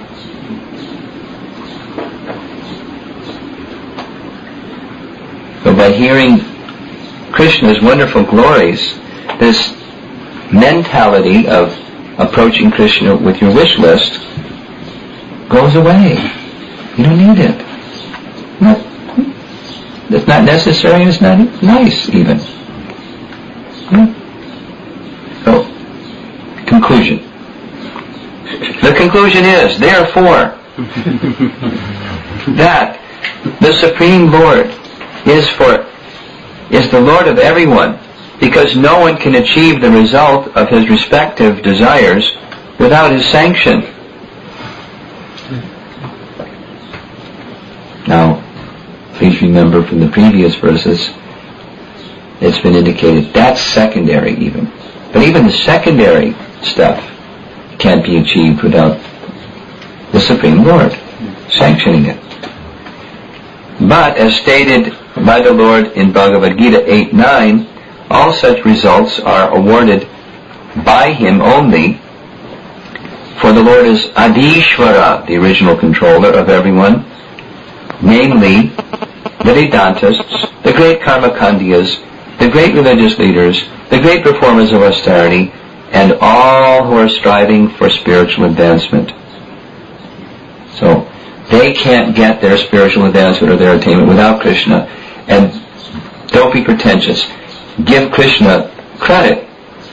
So by hearing Krishna's wonderful glories, this mentality of approaching Krishna with your wish list goes away. You don't need it. Not, it's not necessary, it's not nice even. Yeah. So, conclusion. The conclusion is, therefore, that the Supreme Lord is for is the Lord of everyone, because no one can achieve the result of his respective desires without his sanction. Now, please remember from the previous verses, it's been indicated that's secondary even. But even the secondary stuff can't be achieved without the Supreme Lord sanctioning it. But as stated by the Lord in Bhagavad Gita eight nine, all such results are awarded by Him only, for the Lord is Adishvara, the original controller of everyone, namely the Vedantists, the great Karmakandiyas, the great religious leaders, the great performers of austerity, and all who are striving for spiritual advancement. So, they can't get their spiritual advancement or their attainment without Krishna. And don't be pretentious. Give Krishna credit.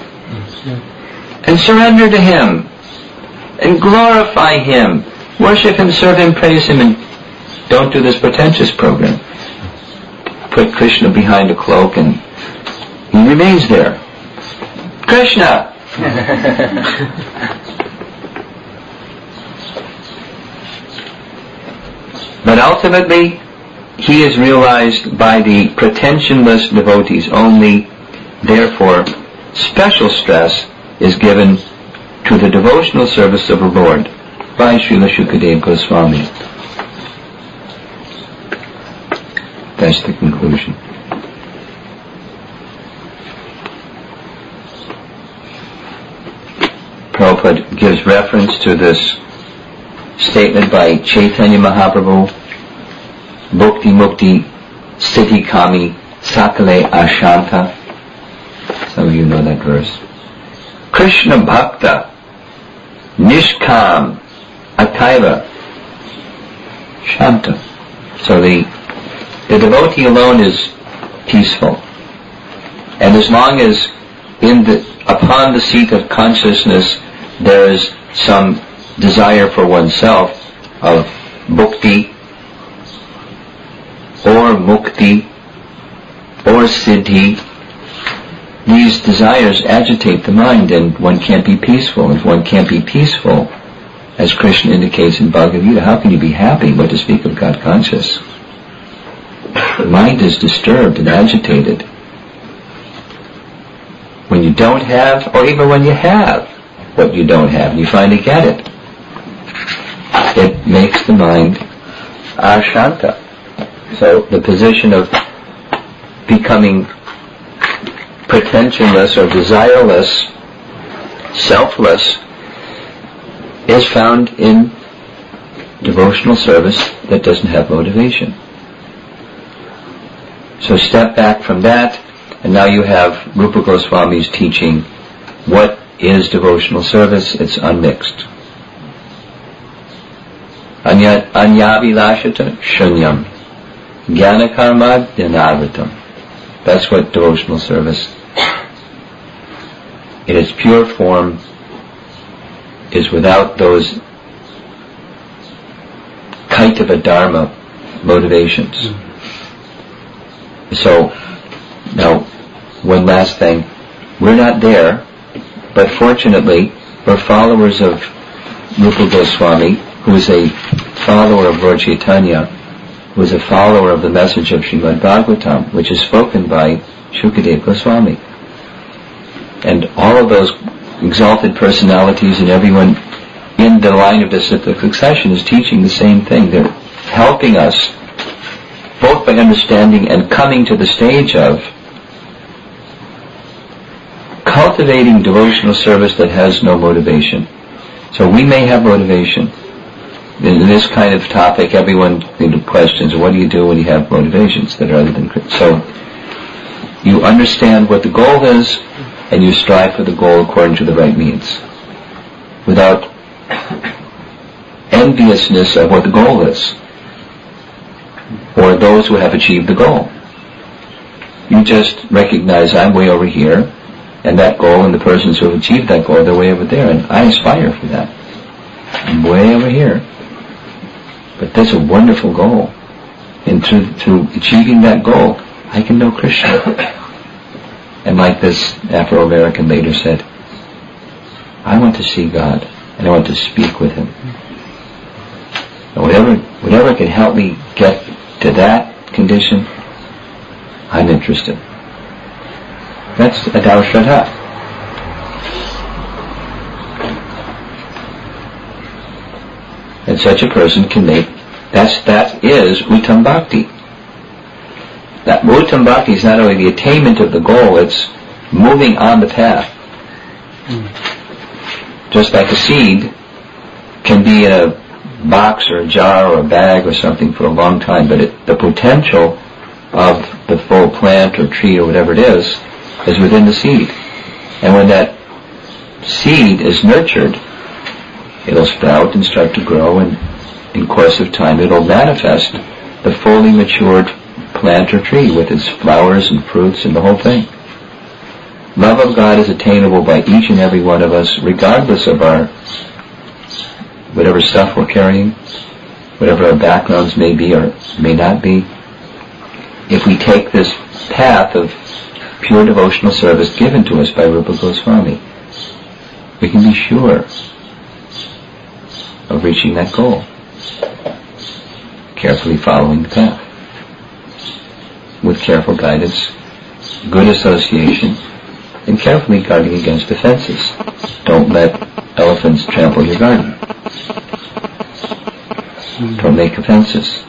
And surrender to Him. And glorify Him. Worship Him, serve Him, praise Him, and don't do this pretentious program. Put Krishna behind a cloak and He remains there. Krishna! But ultimately, He is realized by the pretensionless devotees only. Therefore, special stress is given to the devotional service of the Lord by Srila Shukadeva Goswami. That's the conclusion. Prabhupada gives reference to this statement by Chaitanya Mahaprabhu, Bhukti Mukti Sthiti Kami Sakale Ashanta. Some of you know that verse. Krishna Bhakta Nishkam Ataiva Shanta. So the, the devotee alone is peaceful. And as long as in the, upon the seat of consciousness there is some desire for oneself of bhukti or mukti or siddhi, these desires agitate the mind and one can't be peaceful. If one can't be peaceful, as Krishna indicates in Bhagavad Gita, how can you be happy, what to speak of God conscious? The mind is disturbed and agitated. When you don't have, or even when you have what you don't have, and you finally get it, it makes the mind ashanta. So the position of becoming pretensionless or desireless, selfless, is found in devotional service that doesn't have motivation. So step back from that, and now you have Rupa Goswami's teaching. What is devotional service? It's unmixed. Anya anyavilashata shunyam jnana karma dhanavritam. That's what devotional service in its pure form is, without those kaitava dharma motivations. So, now, one last thing. We're not there, but fortunately, we're followers of Rupa Goswami, who is a follower of Lord Chaitanya, who is a follower of the message of Srimad Bhagavatam, which is spoken by Shukadeva Goswami. And all of those exalted personalities and everyone in the line of disciplic succession is teaching the same thing. They're helping us both by understanding and coming to the stage of cultivating devotional service that has no motivation. So we may have motivation. In this kind of topic, everyone you know, questions, what do you do when you have motivations that are other than... So you understand what the goal is, and you strive for the goal according to the right means, without enviousness of what the goal is, or those who have achieved the goal. You just recognize, I'm way over here, and that goal, and the persons who have achieved that goal, they're way over there, and I aspire for that. I'm way over here. But that's a wonderful goal. And through, through achieving that goal, I can know Krishna. And like this Afro-American later said, I want to see God. and I want to speak with him. And whatever, whatever can help me get to that condition, I'm interested. That's Adao Shraddha. And such a person can make, that's, that is Uttam Bhakti. That Uttam Bhakti is not only the attainment of the goal, it's moving on the path. Mm. Just like a seed can be in a box or a jar or a bag or something for a long time, but it, the potential of the full plant or tree or whatever it is, is within the seed. And when that seed is nurtured, it'll sprout and start to grow, and in course of time it'll manifest the fully matured plant or tree with its flowers and fruits and the whole thing. Love of God is attainable by each and every one of us, regardless of our whatever stuff we're carrying, whatever our backgrounds may be or may not be. If we take this path of pure devotional service given to us by Rupa Goswami, we can be sure of reaching that goal, carefully following the path, with careful guidance, good association, and carefully guarding against offenses. Don't let elephants trample your garden. Don't make offenses.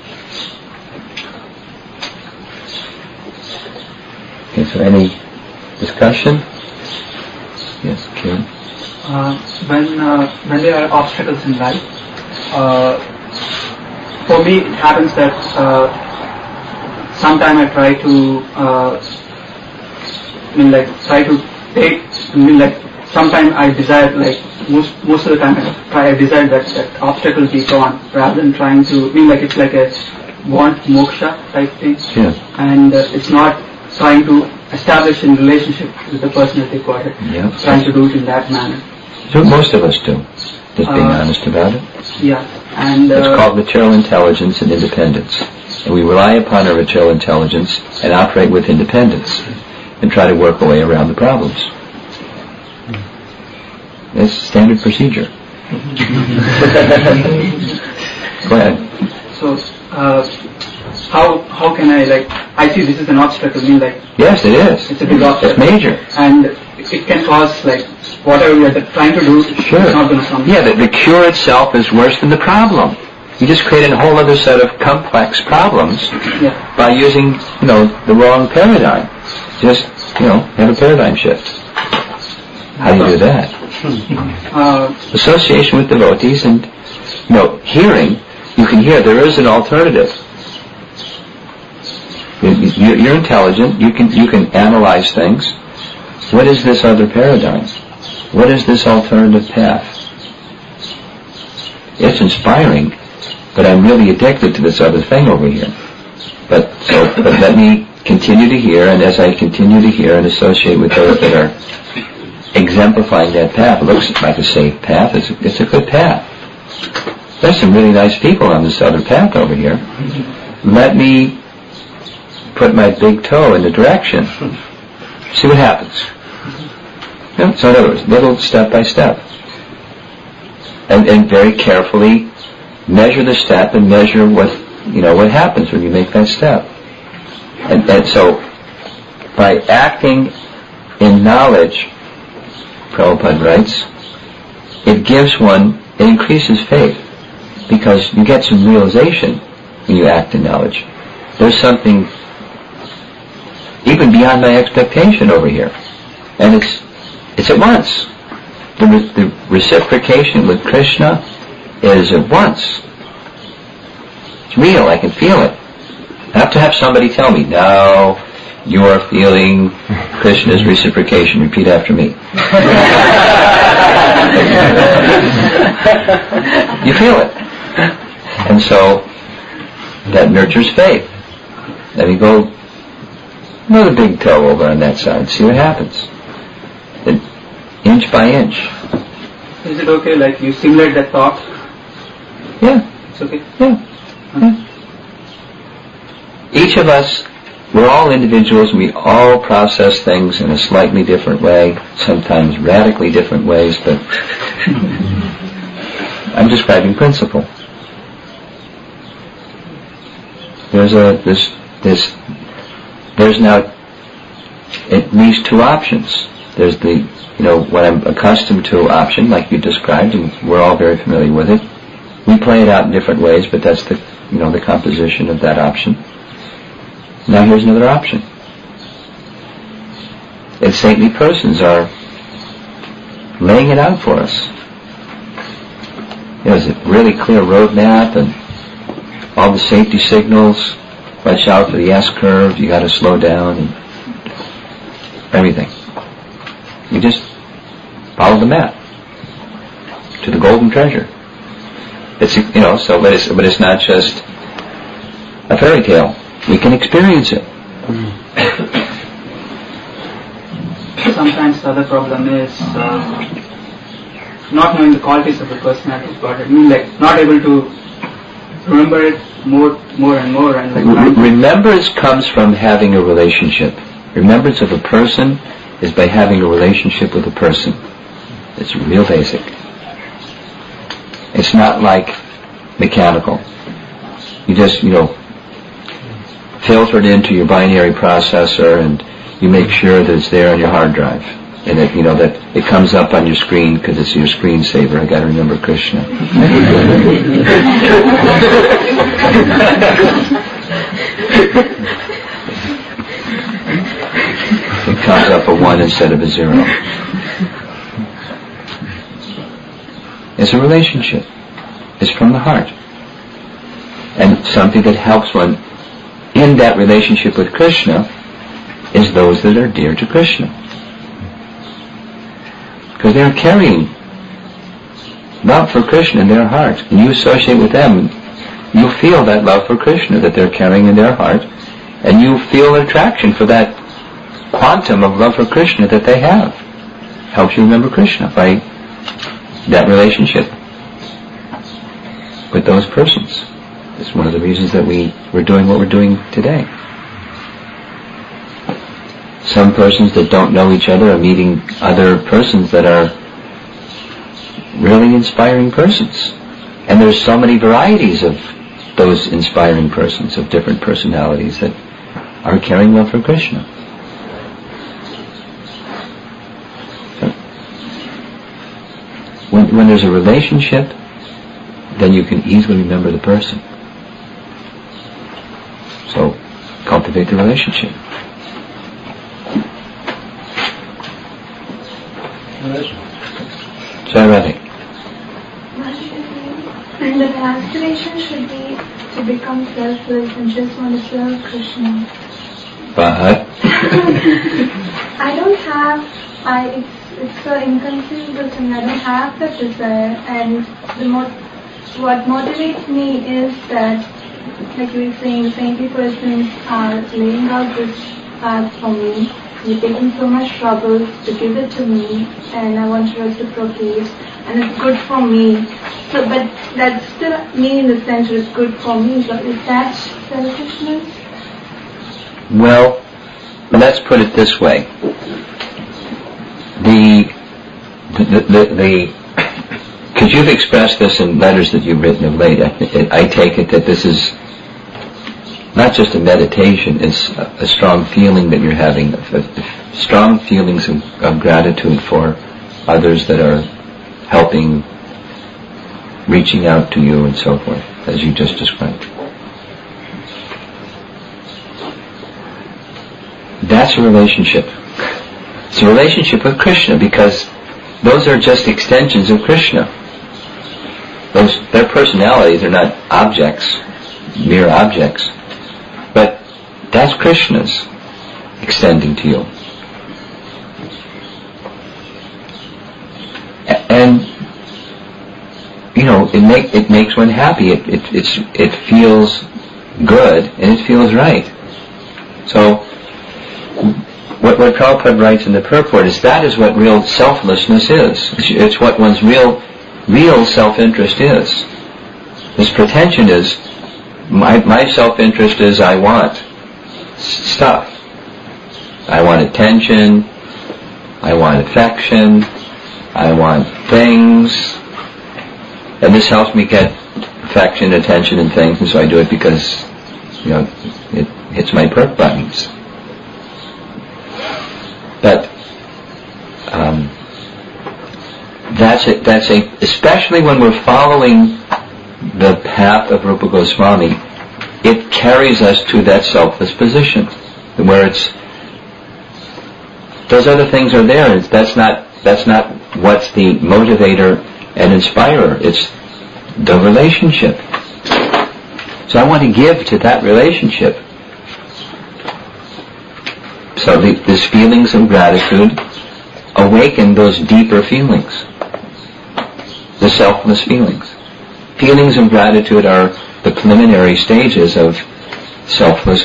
Okay, so any discussion? Yes, Karen. Uh, when uh, when there are obstacles in life, uh, for me it happens that uh, sometimes I try to, uh, I mean like try to take, I mean like sometimes I desire, like most most of the time I try I desire that that obstacle be gone rather than trying to, I mean like it's like a want moksha type thing, yeah. And uh, it's not trying to establish a relationship with the person that they got it, yeah. Trying to do it in that manner. So most of us do, just being uh, honest about it. Yeah, and uh, it's called material intelligence and independence, and we rely upon our material intelligence and operate with independence, and try to work our way around the problems. It's standard procedure. Go ahead. So, uh, how how can I, like, I see this is an obstacle, I mean like... Yes, it is. It's a big obstacle. It's major. And it can cause, like, whatever we are trying to do, sure. It's not going to come. Yeah, the, the cure itself is worse than the problem. You just create a whole other set of complex problems yeah. by using, you know, the wrong paradigm. Just, you know, have a paradigm shift. How do you do that? Uh, Association with devotees and, you know, hearing, you can hear there is an alternative. You, you're intelligent, you can, you can analyze things. What is this other paradigm? What is this alternative path? It's inspiring, but I'm really addicted to this other thing over here. But so, but let me continue to hear, and as I continue to hear and associate with those that are exemplifying that path, it looks like a safe path. It's a, it's a good path. There's some really nice people on this other path over here. Let me put my big toe in the direction. See what happens. Yeah, so in other words, little step by step. And, and very carefully measure the step and measure what, you know, what happens when you make that step. And, and so, by acting in knowledge, Prabhupada writes, it gives one, it increases faith, because you get some realization when you act in knowledge. There's something even beyond my expectation over here. And it's it's at once. The, re- the reciprocation with Krishna is at once. It's real, I can feel it. I have to have somebody tell me, now you are feeling Krishna's reciprocation. Repeat after me. You feel it. And so that nurtures faith. Let me go another big toe over on that side, see what happens. And inch by inch. Is it okay, like you simulate that thought? Yeah. It's okay? Yeah. yeah. Each of us, we're all individuals, we all process things in a slightly different way, sometimes radically different ways, but I'm describing principle. There's a this this there's now at least two options. There's the you know what I'm accustomed to option, like you described, and we're all very familiar with it. We play it out in different ways, but that's the you know the composition of that option. Now here's another option. And saintly persons are laying it out for us. You know, there's a really clear roadmap and all the safety signals. Watch out for the S-curve, you got to slow down, and everything. You just follow the map to the golden treasure. It's you know, so but it's but it's not just a fairy tale. We can experience it. Sometimes the other problem is uh, not knowing the qualities of the personality, but I mean, like not able to remember it more, more and more, and like. Re- remembrance comes from having a relationship. Remembrance of a person is by having a relationship with a person. It's real basic. It's not like mechanical. You just, you know, filter it into your binary processor and you make sure that it's there on your hard drive. And that, you know, that it comes up on your screen because it's your screensaver. I got to remember Krishna. It comes up a one instead of a zero. It's a relationship. It's from the heart. And something that helps one in that relationship with Krishna is those that are dear to Krishna. Because they are carrying love for Krishna in their heart. And you associate with them, you feel that love for Krishna that they're carrying in their heart, and you feel attraction for that quantum of love for Krishna that they have. Helps you remember Krishna by that relationship with those persons. It's one of the reasons that we, we're doing what we're doing today. Some persons that don't know each other are meeting other persons that are really inspiring persons. And there's so many varieties of those inspiring persons, of different personalities that are carrying love for Krishna. So, when, when there's a relationship, then you can easily remember the person. So, cultivate the relationship. Sarvati. And the aspiration should be to become selfless and just want to serve Krishna. But I don't have, I it's it's so inconceivable to me. I don't have that desire, and the mo- what motivates me is that, like you were saying, saintly persons are laying out this path for me. You're taking so much trouble to give it to me, and I want to reciprocate, and it's good for me. So, but that's still me in the center. It's good for me. So, is that selfishness? Well, let's put it this way: the the the, the because you've expressed this in letters that you've written of late. I, I take it that this is not just a meditation, it's a, a strong feeling that you're having, a, a strong feelings of, of gratitude for others that are helping, reaching out to you and so forth, as you just described. That's a relationship. It's a relationship with Krishna, because those are just extensions of Krishna. Those, their personalities are not objects, mere objects. But that's Krishna's extending to you. And, you know, it make it makes one happy. It it it's, it feels good and it feels right. So, what, what Prabhupada writes in the purport is that is what real selflessness is. It's, it's what one's real real self-interest is. This pretension is, My, my self-interest is I want stuff. I want attention. I want affection. I want things. And this helps me get affection, attention, and things, and so I do it because, you know, it hits my perk buttons. But um, that's it. That's a, especially when we're following the path of Rupa Goswami, it carries us to that selfless position, where it's those other things are there. It's, that's not that's not what's the motivator and inspirer. It's the relationship. So I want to give to that relationship. So the, these feelings of gratitude awaken those deeper feelings, the selfless feelings. Feelings of gratitude are the preliminary stages of selfless.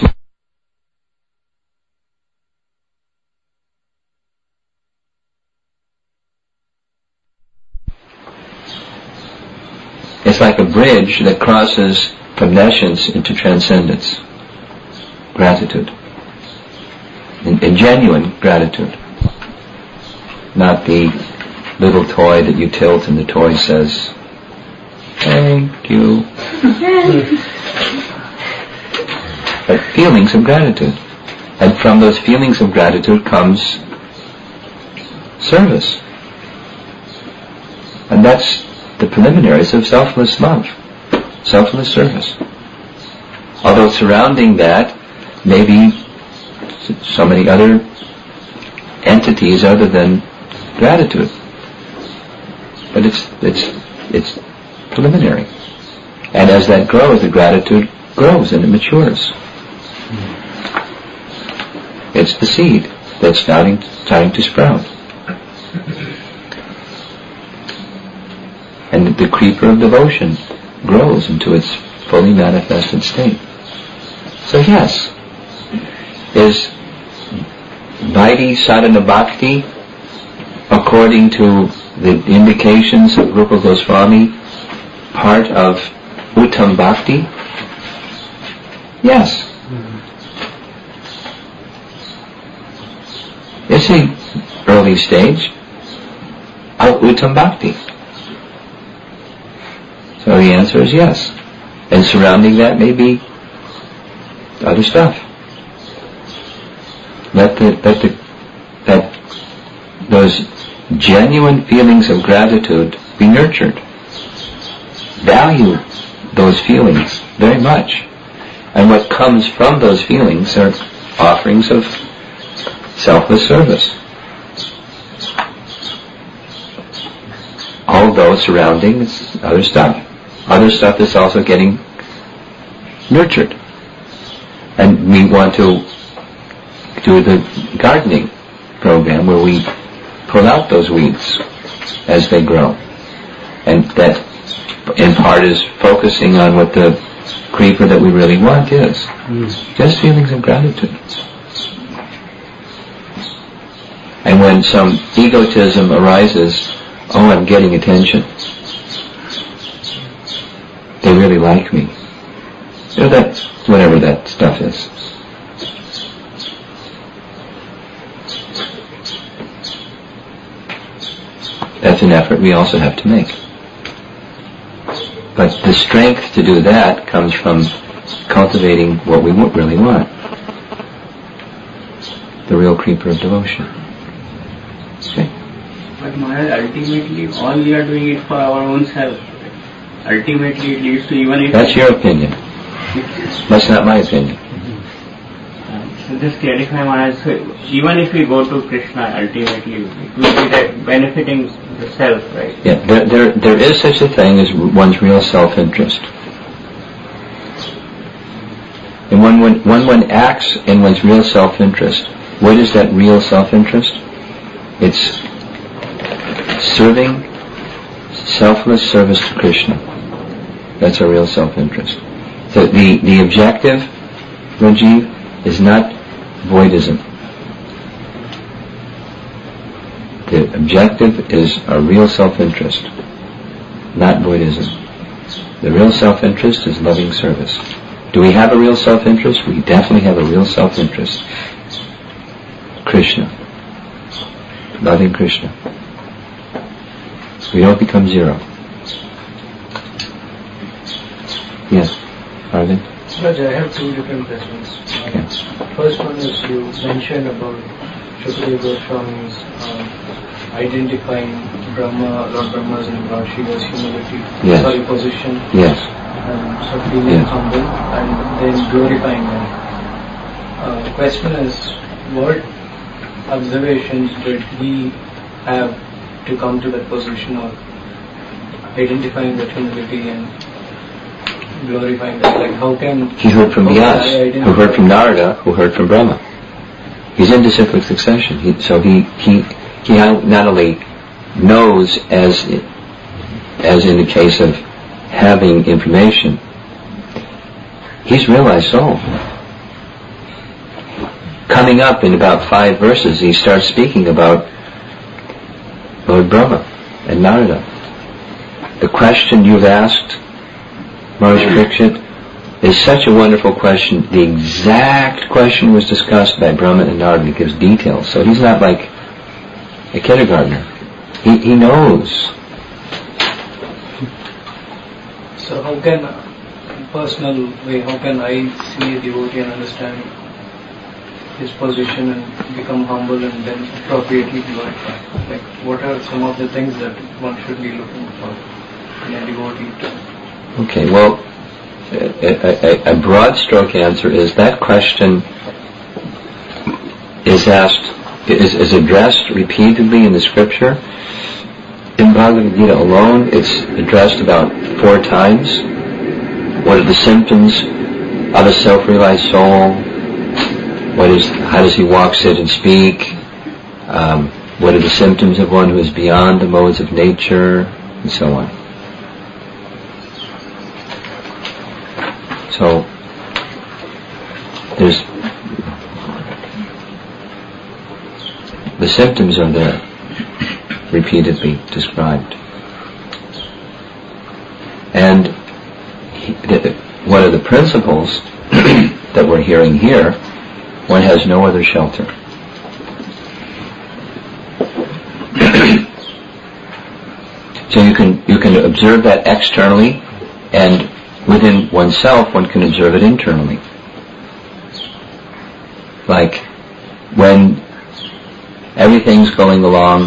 It's like a bridge that crosses from nescience into transcendence. Gratitude. And, and genuine gratitude. Not the little toy that you tilt and the toy says, "Thank you." But feelings of gratitude. And from those feelings of gratitude comes service. And that's the preliminaries of selfless love, selfless service. Although surrounding that may be so many other entities other than gratitude. But it's it's it's preliminary. And as that grows, the gratitude grows and it matures. It's the seed that's starting starting to sprout. And the creeper of devotion grows into its fully manifested state. So yes, is Vaidhi Sadhana Bhakti, according to the indications of Rupa Goswami, part of Uttam Bhakti? Yes. It's an early stage of Uttam Bhakti. So the answer is yes. And surrounding that may be other stuff. Let the, let the, that those genuine feelings of gratitude be nurtured. Value those feelings very much. And what comes from those feelings are offerings of selfless service. Although surrounding is other stuff. Other stuff is also getting nurtured. And we want to do the gardening program where we pull out those weeds as they grow. And that in part is focusing on what the creeper that we really want is. Mm. Just feelings of gratitude. And when some egotism arises, oh, I'm getting attention. They really like me. You know, that, whatever that stuff is. That's an effort we also have to make. But the strength to do that comes from cultivating what we really want. The real creeper of devotion. Okay. But Maharaj, ultimately all we are doing it for our own self. Ultimately it leads to even if... That's your opinion. That's not my opinion. So just clarify, Maharaj, so even if we go to Krishna, ultimately it will be benefiting the self, right? Yeah, there, there, there is such a thing as one's real self-interest. And when one, when one acts in one's real self-interest, what is that real self-interest? It's serving, selfless service to Krishna. That's our real self-interest. So the, the objective, Rajiv, is not voidism. The objective is our real self-interest, not voidism. The real self-interest is loving service. Do we have a real self-interest? We definitely have a real self-interest. Krishna. Loving Krishna. We don't become zero. Yes. Arvind? Raj, I have two different questions. Okay. First one is you mentioned about Shukadeva Goswami's um, identifying Brahma, Lord Brahma's and Lord Shiva's humility, Yes. sorry, position, Yes. and so feeling Yes. humble and then glorifying them. Uh, the question is, what observations did he have to come to that position of identifying that humility and glorifying that? Like, how can He heard from how can I Vyas, who identify- heard from Narada, who heard from Brahma. He's in disciplic succession. He, so he, he he not only knows as as in the case of having information, he's realized soul. Coming up in about five verses, he starts speaking about Lord Brahma and Narada. The question you've asked, Maharaj Parikshit, is such a wonderful question. The exact question was discussed by Brahma and Narada. He gives details. So he's not like a kindergartner. He, he knows. So how can, in personal way, how can I see a devotee and understand his position and become humble and then appropriately glorify? Like, what are some of the things that one should be looking for in a devotee? Okay, well, a, a, a broad stroke answer is that question is asked, is, is addressed repeatedly in the scripture. In Bhagavad Gita alone, it's addressed about four times. What are the symptoms of a self-realized soul? What is, how does he walk, sit, and speak? Um, what are the symptoms of one who is beyond the modes of nature, and so on. So there's the symptoms are there, repeatedly described, and he, the, one of the principles that we're hearing here, one has no other shelter. So you can you can observe that externally, and within oneself one can observe it internally. Like when everything's going along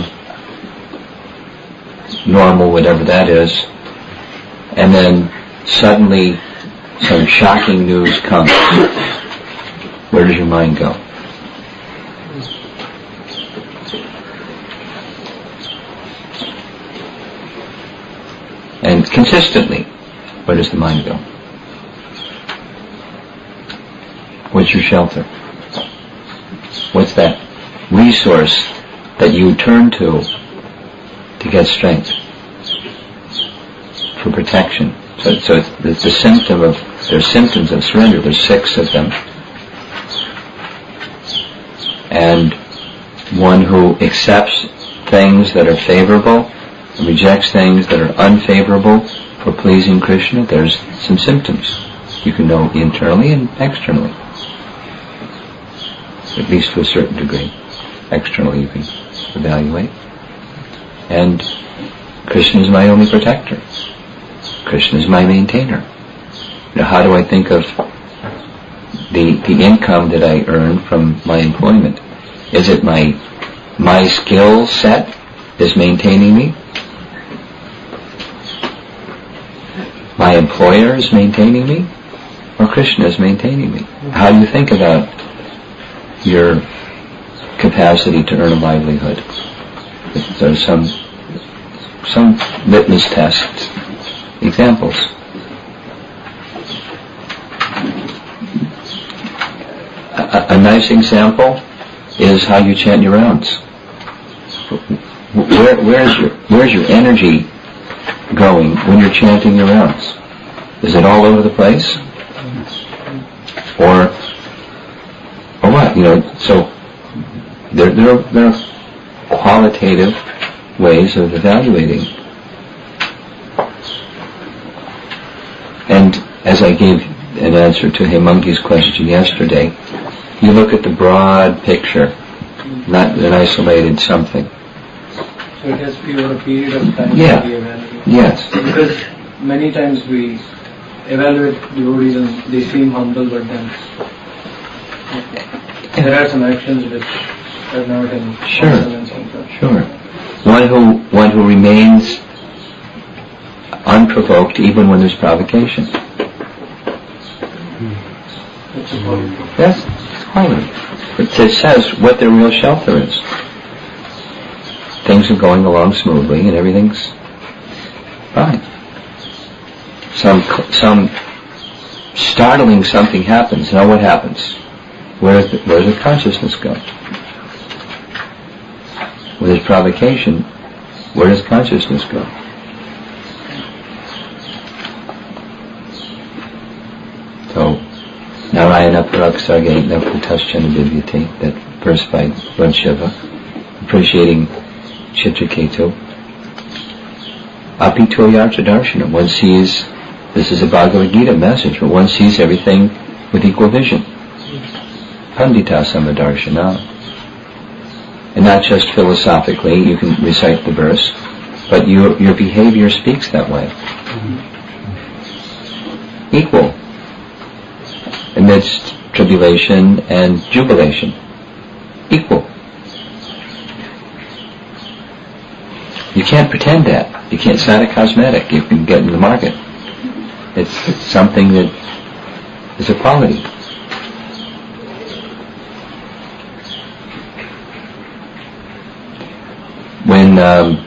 normal, whatever that is, and then suddenly some shocking news comes. Where does your mind go? And consistently, where does the mind go? What's your shelter? What's that resource that you turn to to get strength, for protection? So, so it's, it's the symptom of, there's symptoms of surrender. There's six of them. And one who accepts things that are favorable and rejects things that are unfavorable for pleasing Krishna, there's some symptoms. You can know internally and externally. At least to a certain degree. Externally you can evaluate. And Krishna is my only protector. Krishna is my maintainer. Now how do I think of the the income that I earn from my employment? Is it my my skill set is maintaining me? My employer is maintaining me? Or Krishna is maintaining me? How do you think about your capacity to earn a livelihood? There's some some litmus test examples. A, a nice example is how you chant your rounds. Where, where's your where's your energy going when you're chanting your rounds? Is it all over the place? Or or what? You know, so there there are, there are qualitative ways of evaluating. And as I gave an answer to Hemangi's question yesterday, you look at the broad picture, not an isolated something. So it has to be over a period of time Yeah. to be evaluated. Yes. Because many times we evaluate devotees and they seem humble, but then there are some actions which are not in Sure. consonance and such. Sure. One who one who remains unprovoked even when there's provocation. It's a quality. Yes, it's quality. It says what their real shelter is. Things are going along smoothly and everything's fine. Some some startling something happens. Now what happens? Where does the, where does the consciousness go? When there's provocation, where does consciousness go? So, Narayana Paraksarge Naputashyana Vidyate, that verse by Lord Shiva, appreciating Chitraketu. Apito Yarta Darshana, one sees, this is a Bhagavad Gita message, but one sees everything with equal vision. Pandita Samadarshana. And not just philosophically, you can recite the verse, but your your behavior speaks that way. Mm-hmm. Equal. Amidst tribulation and jubilation. Equal. You can't pretend that. You can't, it's not a cosmetic you can get in the market. It's, it's something that is a quality. When um,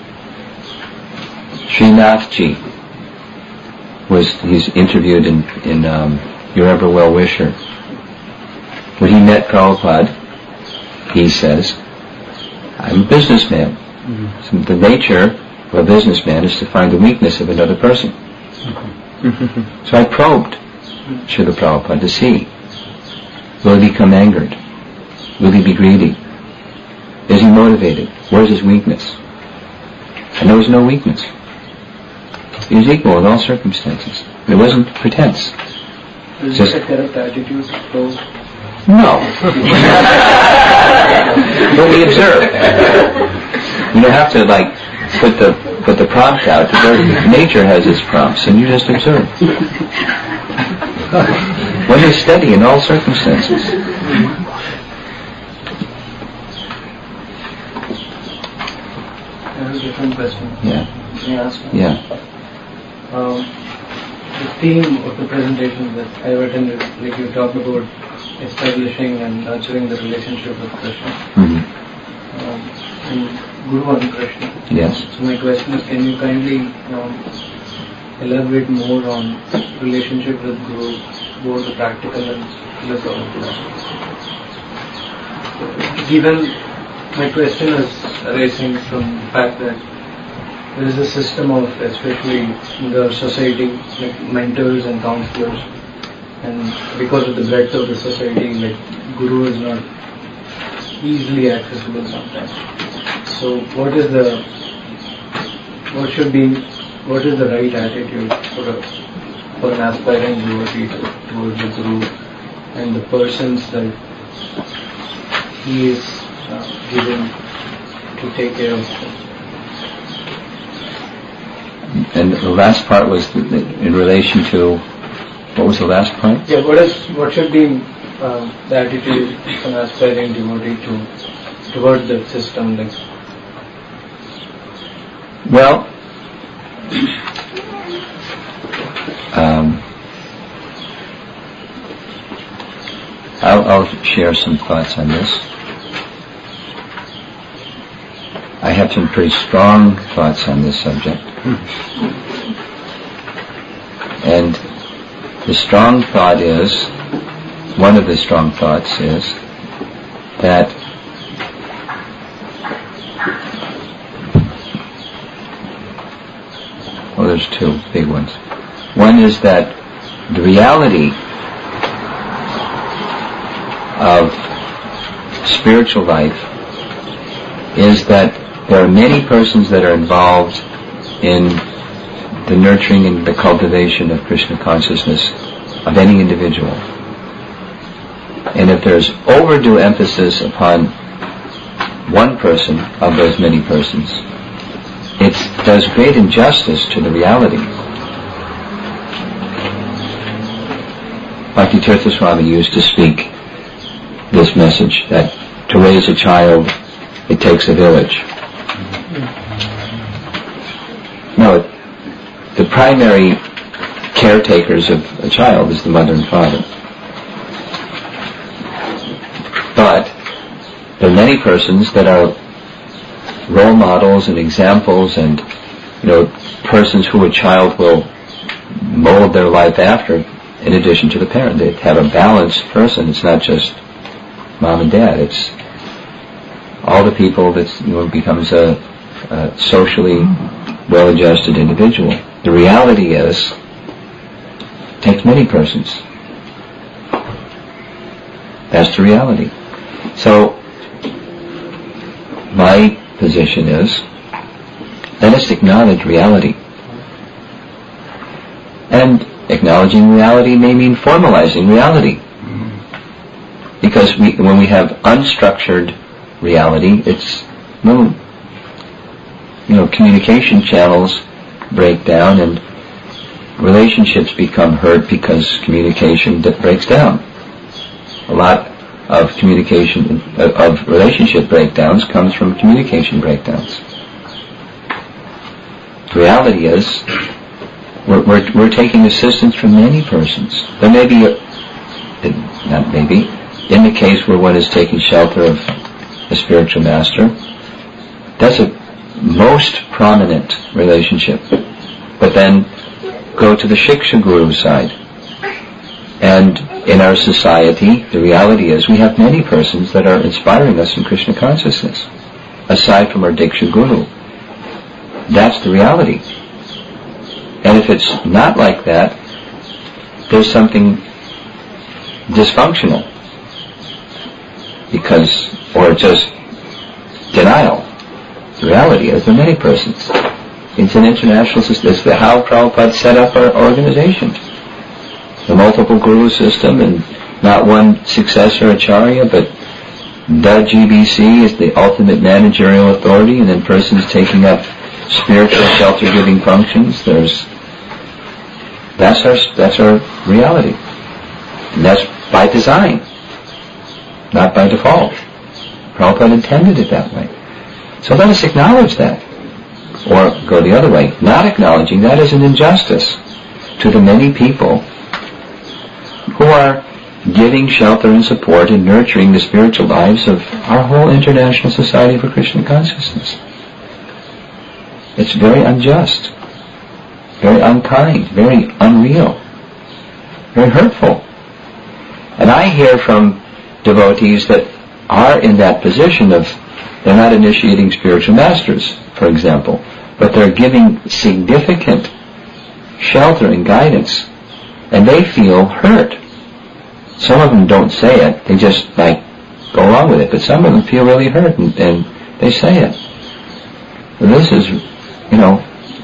Srinathji was, he's interviewed in, in um, Your Ever Well Wisher. When he met Prabhupada, he says, I'm a businessman. Mm-hmm. So the nature of a businessman is to find the weakness of another person. Mm-hmm. So I probed Srila Prabhupada to see, will he become angered? Will he be greedy? Is he motivated? Where's his weakness? And there was no weakness. He was equal in all circumstances. There wasn't pretense. Is Just, this a correct attitude? So, no. But we observe. You don't have to like put the put the prompt out. Nature has its prompts, and you just observe. One is steady in all circumstances. I have a different question. Yeah. Can I ask one? Yeah. Um, the theme of the presentation that I have attended, like you talked about establishing and nurturing the relationship with Krishna. Mm-hmm. Um, and Guru and Krishna. Yes. So my question is, can you kindly um, elaborate more on relationship with Guru, both the practical and philosophical? Given my question is arising from the fact that there is a system of, especially in the society, like mentors and counselors, and because of the breadth of the society, like Guru is not easily accessible sometimes. So what is the, what should be, what is the right attitude for a, for an aspiring devotee to, towards the Guru and the persons that he is uh, given to take care of? And the last part was in relation to, what was the last part? Yeah, what is, what should be um, the attitude of an aspiring devotee to, towards that system? Like, well, um, I'll, I'll share some thoughts on this. I have some pretty strong thoughts on this subject. And the strong thought is, one of the strong thoughts is that well, there's two big ones. One is that the reality of spiritual life is that there are many persons that are involved in the nurturing and the cultivation of Krishna consciousness of any individual. And if there's overdue emphasis upon one person of those many persons, it does great injustice to the reality. Bhakti-tirtha Swami used to speak this message, that to raise a child, it takes a village. No, the primary caretakers of a child is the mother and father. But there are many persons that are role models and examples and, you know, persons who a child will mold their life after in addition to the parent. They have a balanced person. It's not just mom and dad. It's all the people that, you know, becomes a, a socially well-adjusted individual. The reality is, it takes many persons. That's the reality. So, my position is, let us acknowledge reality. And acknowledging reality may mean formalizing reality. Because we, when we have unstructured reality, it's, no, you know, communication channels break down and relationships become hurt because communication breaks down. A lot of communication, of relationship breakdowns comes from communication breakdowns. The reality is, we're, we're, we're taking assistance from many persons. There may be, a, not maybe, in the case where one is taking shelter of a spiritual master, that's a most prominent relationship. But then go to the Shiksha Guru side. And in our society, the reality is we have many persons that are inspiring us in Krishna consciousness, aside from our Diksha Guru. That's the reality. And if it's not like that, there's something dysfunctional. Because, or just denial. The reality is there are many persons. It's an international system. It's the how Prabhupada set up our organization. The multiple guru system, and not one successor acharya, but the G B C is the ultimate managerial authority, and then persons taking up spiritual shelter-giving functions. There's that's our that's our reality, and that's by design, not by default. Prabhupada intended it that way. So let us acknowledge that, or go the other way. Not acknowledging that is an injustice to the many people who are giving shelter and support and nurturing the spiritual lives of our whole International Society for Krishna Consciousness. It's very unjust, very unkind, very unreal, very hurtful. And I hear from devotees that are in that position of, they're not initiating spiritual masters, for example, but they're giving significant shelter and guidance, and they feel hurt. Some of them don't say it, they just like go along with it, but some of them feel really hurt and, and they say it. And this is, you know,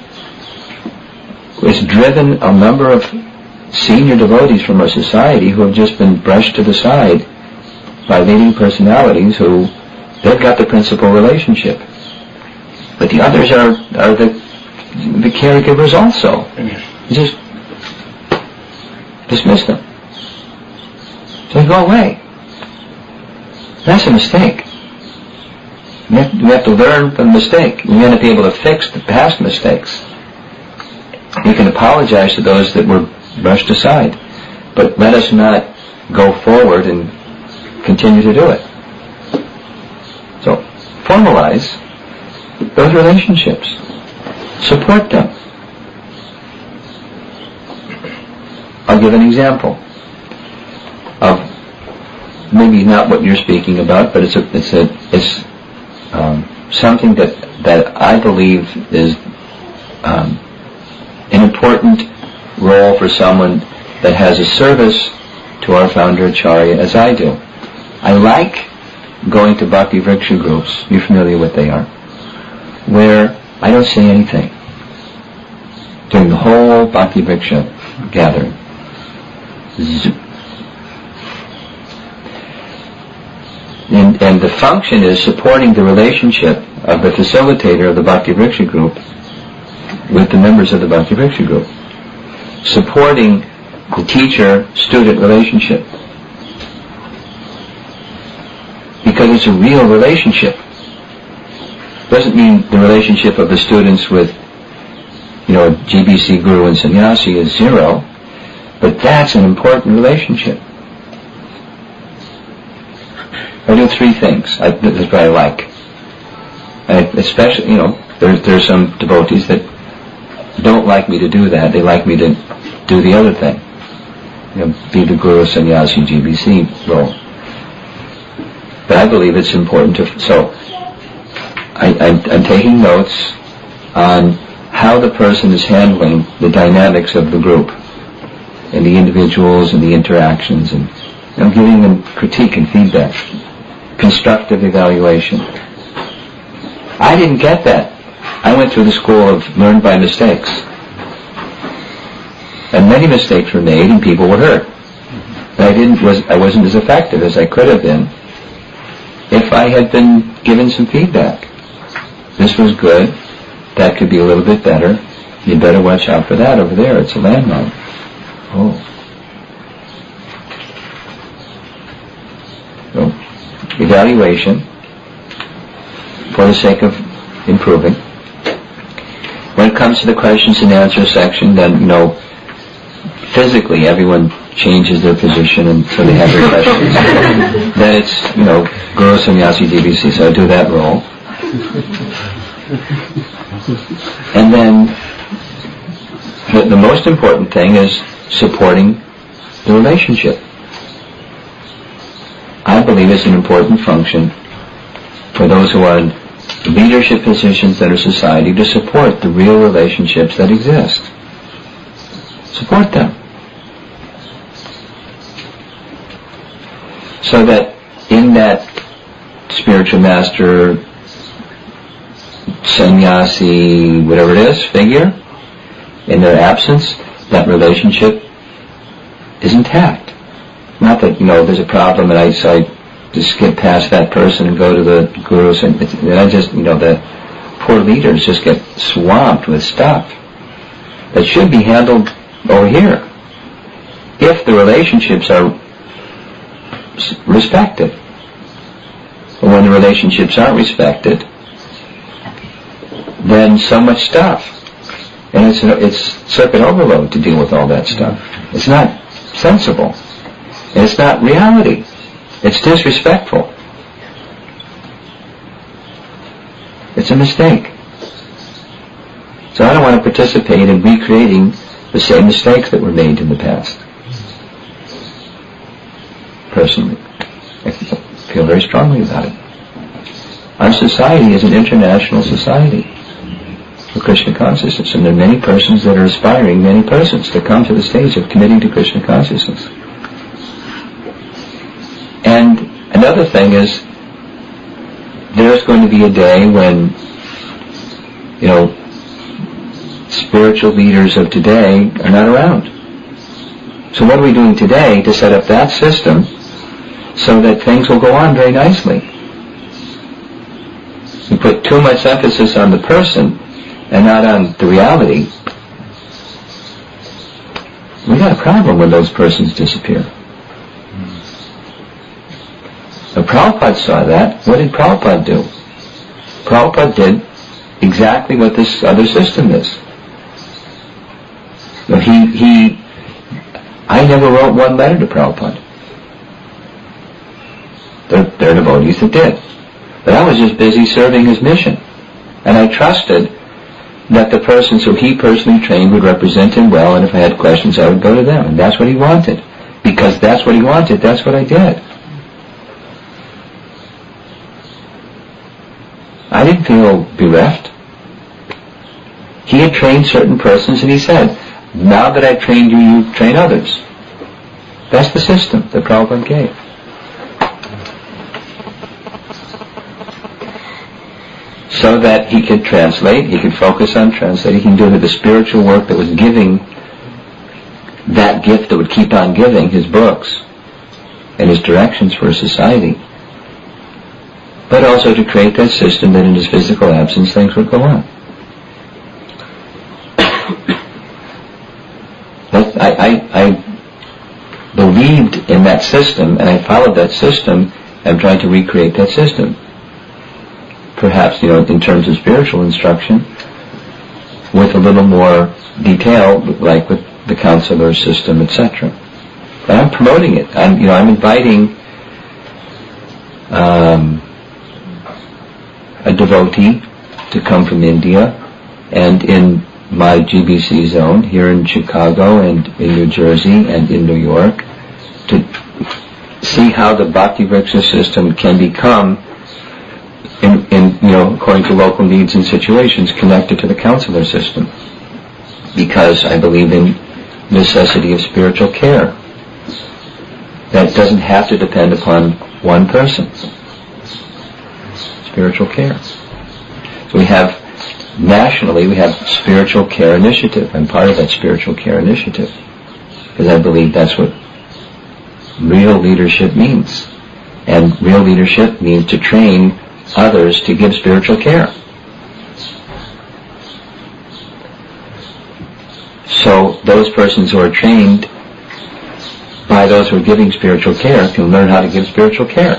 it's driven a number of senior devotees from our society who have just been brushed to the side by leading personalities who, they've got the principal relationship. But the others are, are the, the caregivers also. You just dismiss them. So go away. That's a mistake. We have, we have to learn from the mistake. We have to be able to fix the past mistakes. We can apologize to those that were brushed aside, but let us not go forward and continue to do it. So, formalize those relationships. Support them. I'll give an example of maybe not what you're speaking about, but it's a, it's a, it's um, something that that I believe is um, an important role for someone that has a service to our founder Acharya, as I do. I like going to Bhakti Vriksha groups, you're familiar with what they are, where I don't say anything during the whole Bhakti Vriksha gathering. Zoop. And, and the function is supporting the relationship of the facilitator of the Bhakti Vriksha group with the members of the Bhakti Vriksha group. Supporting the teacher-student relationship. Because it's a real relationship. Doesn't mean the relationship of the students with, you know, G B C guru and sannyasi is zero, but that's an important relationship. I do three things I, that's what I like. I, especially, you know, there, there are some devotees that don't like me to do that. They like me to do the other thing. You know, be the guru, sannyasi, G B C role. But I believe it's important to, so I, I'm, I'm taking notes on how the person is handling the dynamics of the group and the individuals and the interactions, and I'm giving them critique and feedback, constructive evaluation. I didn't get that. I went through the school of learn by mistakes. And many mistakes were made and people were hurt. But I didn't was I wasn't as effective as I could have been if I had been given some feedback. This was good. That could be a little bit better. You better watch out for that over there. It's a landmine. Oh. So, evaluation for the sake of improving. When it comes to the questions and answers section, then, you know, physically everyone changes their position and so they have their questions. Then it's, you know, Guru, Sannyasi, D B C, so I do that role. And then the, the most important thing is supporting the relationship. I believe it's an important function for those who are in leadership positions that are society to support the real relationships that exist. Support them. So that in that spiritual master, sannyasi, whatever it is, figure, in their absence, that relationship is intact. Not that, you know, there's a problem and I, so I just skip past that person and go to the gurus, and, and I just, you know, the poor leaders just get swamped with stuff that should be handled over here if the relationships are respected. But when the relationships aren't respected, then so much stuff, and it's it's circuit overload to deal with all that stuff. It's not sensible, and it's not reality. It's disrespectful. It's a mistake. So I don't want to participate in recreating the same mistakes that were made in the past. Personally, I feel very strongly about it. Our society is an international society for Krishna consciousness, and there are many persons that are aspiring, many persons, to come to the stage of committing to Krishna consciousness. And another thing is, there's going to be a day when, you know, spiritual leaders of today are not around. So what are we doing today to set up that system so that things will go on very nicely? We put too much emphasis on the person and not on the reality. We got a problem when those persons disappear. Now, Prabhupada saw that. What did Prabhupada do? Prabhupada did exactly what this other system is. You know, he, he, I never wrote one letter to Prabhupada. There, there are devotees that did. But I was just busy serving his mission. And I trusted that the persons who he personally trained would represent him well, and if I had questions I would go to them. And that's what he wanted. Because that's what he wanted, that's what I did. I didn't feel bereft. He had trained certain persons and he said, now that I've trained you, you train others. That's the system that Prabhupada gave. So that he could translate, he could focus on translating, he can do the spiritual work that was giving, that gift that would keep on giving, his books and his directions for society. But also to create that system that in his physical absence things would go on. But I, I, I in that system, and I followed that system. I'm trying to recreate that system. Perhaps, you know, in terms of spiritual instruction, with a little more detail, like with the counselor system, et cetera. But I'm promoting it. I'm, you know, I'm inviting um, a devotee to come from India, and in my G B C zone here in Chicago and in New Jersey and in New York, to see how the Bhakti Vriksha system can become, in, in you know, according to local needs and situations, connected to the counselor system. Because I believe in necessity of spiritual care. That doesn't have to depend upon one person. Spiritual care. So we have, nationally, we have spiritual care initiative. I'm part of that spiritual care initiative. Because I believe that's what real leadership means. And real leadership means to train others to give spiritual care. So those persons who are trained by those who are giving spiritual care can learn how to give spiritual care.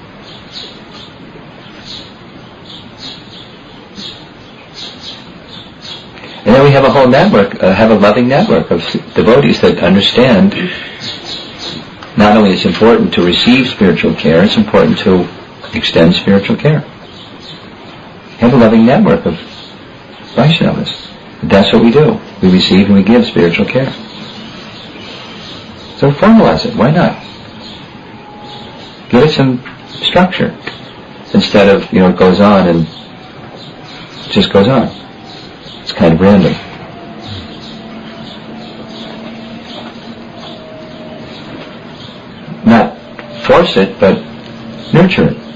And then we have a whole network, uh, have a loving network of devotees that understand not only it's important to receive spiritual care, it's important to extend spiritual care. Have a loving network of Vaishnavas. That's what we do. We receive and we give spiritual care. So formalize it. Why not? Give it some structure. Instead of, you know, it goes on and it just goes on. It's kind of random. Not force it, but nurture it.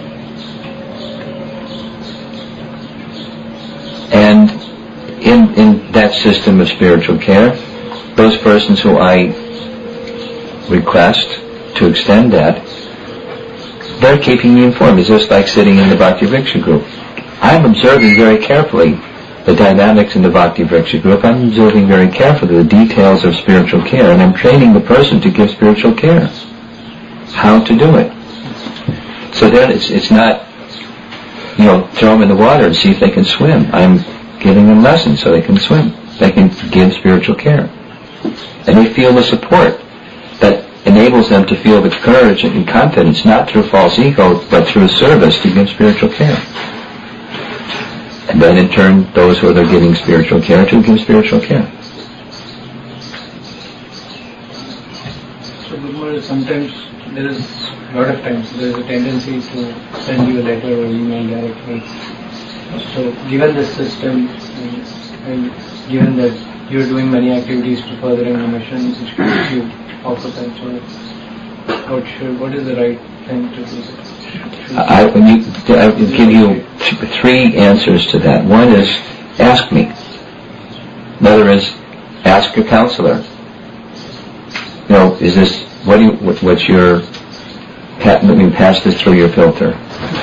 And in, in that system of spiritual care, those persons who I request to extend that, they're keeping me informed. It's just like sitting in the Bhakti Vriksha group. I'm observing very carefully the dynamics in the Bhakti Vriksha group. I'm observing very carefully the details of spiritual care, and I'm training the person to give spiritual care. How to do it. So then it's it's not, you know, throw them in the water and see if they can swim. I'm giving them lessons so they can swim. They can give spiritual care. And they feel the support that enables them to feel the courage and confidence, not through false ego, but through service to give spiritual care. And then in turn, those who are giving spiritual care to give spiritual care. So Guru, sometimes there is, a lot of times, there is a tendency to send you a letter or email directly. So given this system, and, and given that you're doing many activities to furthering the mission, which gives you offer that, so what should, what is the right thing to do? I, when you, I will give you th- three answers to that. One is, ask me. Another is, ask your counselor. You know, is this, what do you, what, what's your, let me pass this through your filter.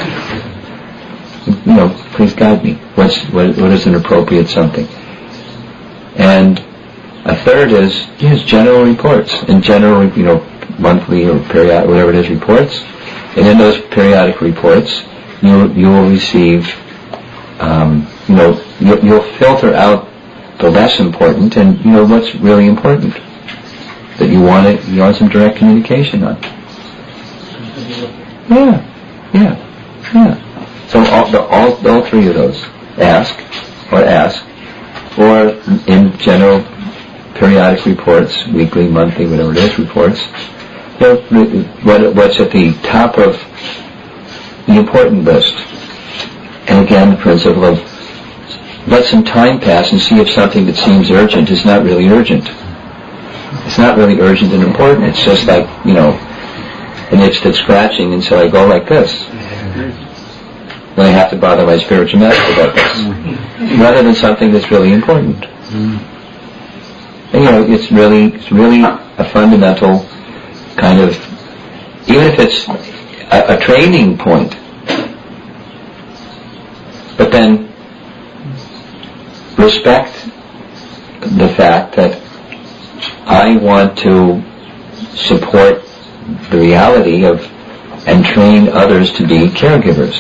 You know, please guide me. What's, what, what is an appropriate something? And a third is, yes, general reports. In general, you know, monthly or periodic, whatever it is, reports. And in those periodic reports, you you will receive, um, you know, you'll, you'll filter out the less important, and you know what's really important that you want it, you want some direct communication on. Yeah, yeah, yeah. So all the, all all three of those, ask or ask, or in general periodic reports, weekly, monthly, whatever it is, reports. What, what's at the top of the important list. And again, the principle of let some time pass and see if something that seems urgent is not really urgent. It's not really urgent and important. It's just like, you know, an itch that's scratching, and so I go like this. Then I have to bother my spiritual master about this. Rather than something that's really important. And, you know, it's really, it's really a fundamental kind of, even if it's a, a training point, but then respect the fact that I want to support the reality of, and train others to be caregivers.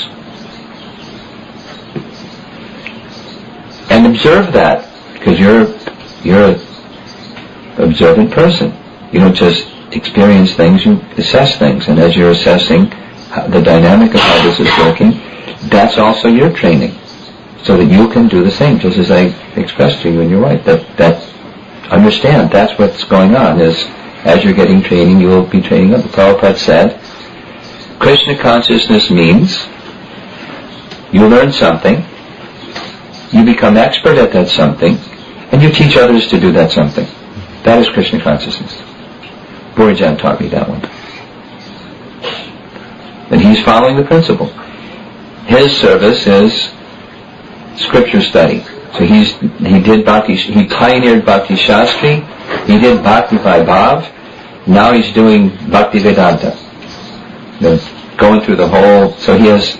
And observe that, because you're you're an observant person. You don't just experience things, you assess things. And as you're assessing how, the dynamic of how this is working, that's also your training, so that you can do the same, just as I expressed to you and your wife. That, that understand, that's what's going on, is as you're getting training, you will be training up. Prabhupada said, Krishna consciousness means you learn something, you become expert at that something, and you teach others to do that something. That is Krishna consciousness. Borijan taught me that one. And he's following the principle. His service is scripture study. So he's he did Bhakti, he pioneered Bhakti Shastri, he did Bhakti Vaibhav, now he's doing Bhakti Vedanta. They're going through the whole, so he has,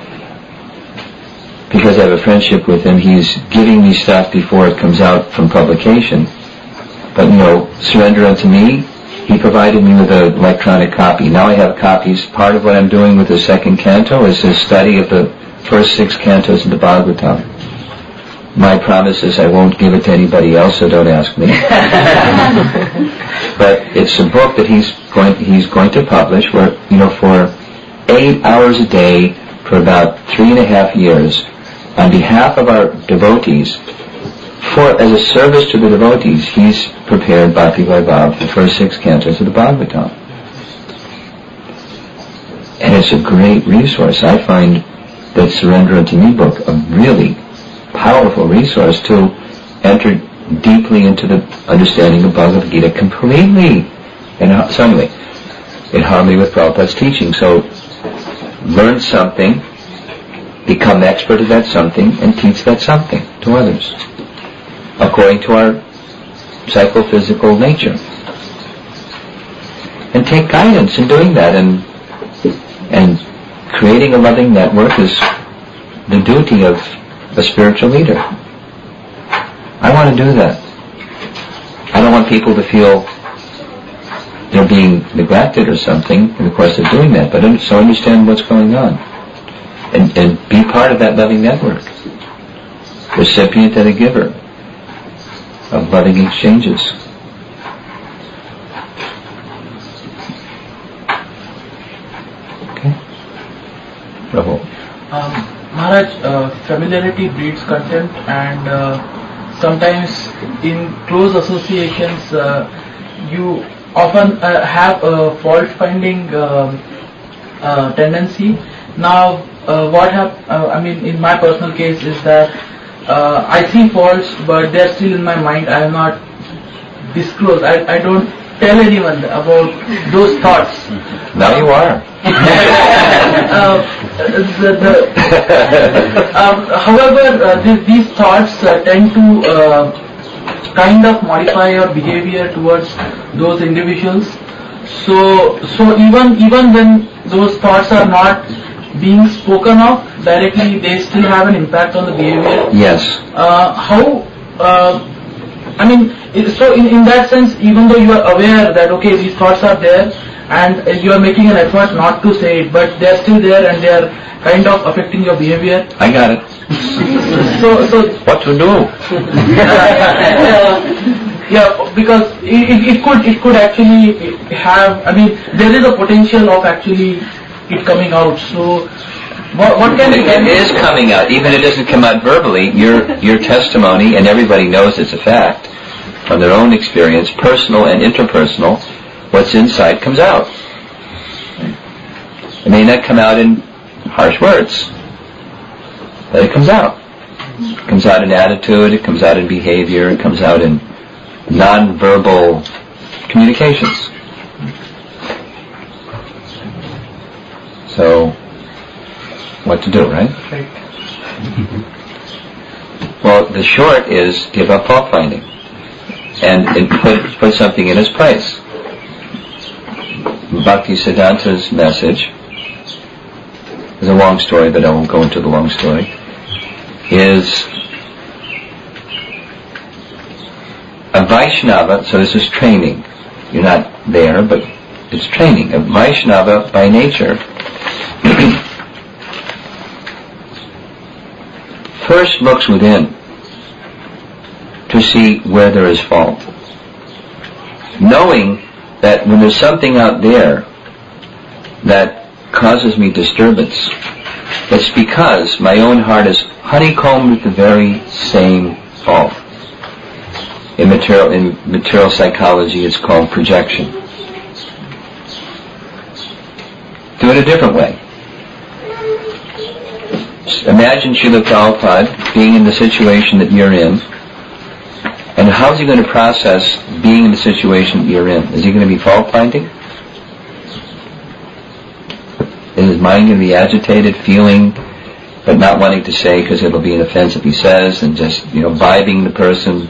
because I have a friendship with him, he's giving me stuff before it comes out from publication. But you know, Surrender Unto Me, he provided me with an electronic copy. Now I have copies. Part of what I'm doing with the second canto is a study of the first six cantos of the Bhagavatam. My promise is I won't give it to anybody else, so don't ask me. But it's a book that he's going he's going to publish, where, you know, for eight hours a day for about three and a half years, on behalf of our devotees, for as a service to the devotees, he's prepared Bhakti Vaibhav, the first six cantos of the Bhagavatam. And it's a great resource. I find that Surrender Unto Me book a really powerful resource to enter deeply into the understanding of Bhagavad Gita completely. And so anyway, in harmony with Prabhupada's teaching. So learn something, become expert at that something, and teach that something to others, according to our psychophysical nature. And take guidance in doing that, and and creating a loving network is the duty of a spiritual leader. I want to do that. I don't want people to feel they're being neglected or something in the course of doing that, but so understand what's going on. And, and be part of that loving network. Recipient and a giver of loving exchanges. Okay? Prabhu. Um, Maharaj, uh, familiarity breeds contempt, and uh, sometimes in close associations uh, you often uh, have a fault-finding um, uh, tendency. Now, uh, what hap- uh, I mean, in my personal case is that uh, I see faults, but they are still in my mind. I have not disclosed. I, I don't tell anyone about those thoughts. Now you are. uh, the, the, um, however, uh, th- these thoughts uh, tend to uh, kind of modify your behavior towards those individuals. So, so even even when those thoughts are not being spoken of directly, they still have an impact on the behavior. Yes. Uh, how? Uh, I mean, so in, in that sense, even though you are aware that okay, these thoughts are there, and you are making an effort not to say it, but they are still there and they are kind of affecting your behavior. I got it. so, so what to do? uh, yeah, because it, it, it could it could actually have. I mean, there is a potential of actually it coming out. So, what, what can it, be it is coming out, even if it doesn't come out verbally. Your your testimony, and everybody knows it's a fact from their own experience, personal and interpersonal. What's inside comes out. It may not come out in harsh words, but it comes out. It comes out in attitude, it comes out in behavior, it comes out in non-verbal communications. So, what to do, right? Right. Well, the short is give up fault finding and, and put put something in its place. Bhakti Siddhanta's message is a long story, but I won't go into the long story. Is a Vaishnava, so this is training. You're not there, but it's training. A Vaishnava, by nature, first looks within to see where there is fault. Knowing that when there's something out there that causes me disturbance, it's because my own heart is honeycombed with the very same fault. In material, in material psychology, it's called projection. Do it a different way. Imagine Srila Prabhupada being in the situation that you're in, and how's he going to process being in the situation that you're in? Is he going to be fault-finding? Is his mind going to be agitated, feeling, but not wanting to say because it'll be an offense if he says, and just, you know, vibing the person?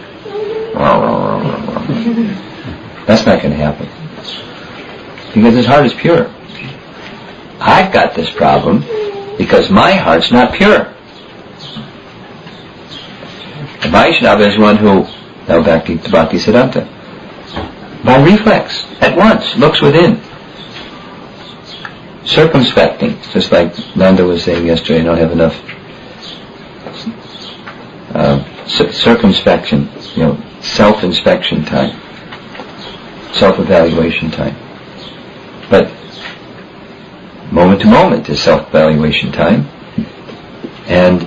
That's not going to happen. Because his heart is pure. I've got this problem because my heart's not pure. The Vaishnava is one who, now back to Bhaktisiddhanta, by reflex, at once, looks within. Circumspecting, just like Nanda was saying yesterday, I don't have enough uh, c- circumspection, you know, self-inspection time, self-evaluation time. But moment to moment is self-evaluation time. And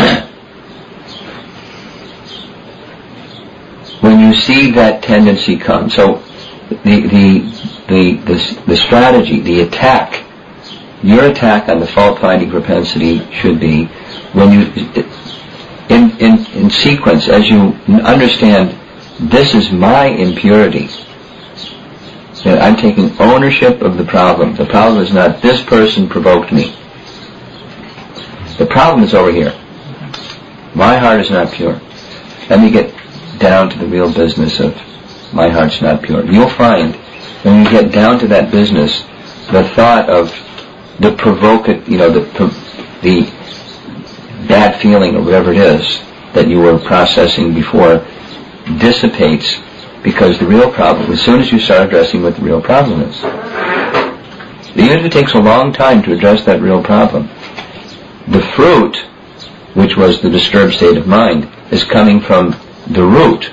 when you see that tendency come, so the the the the, the strategy, the attack, your attack on the fault-finding propensity should be when you, in in in sequence, as you understand, this is my impurity. That I'm taking ownership of the problem. The problem is not this person provoked me. The problem is over here. My heart is not pure. Let me get down to the real business of my heart's not pure. You'll find when you get down to that business, the thought of the provoke, you know, the the bad feeling or whatever it is that you were processing before dissipates, because the real problem, as soon as you start addressing what the real problem is, even if it takes a long time to address that real problem, the fruit, which was the disturbed state of mind, is coming from the root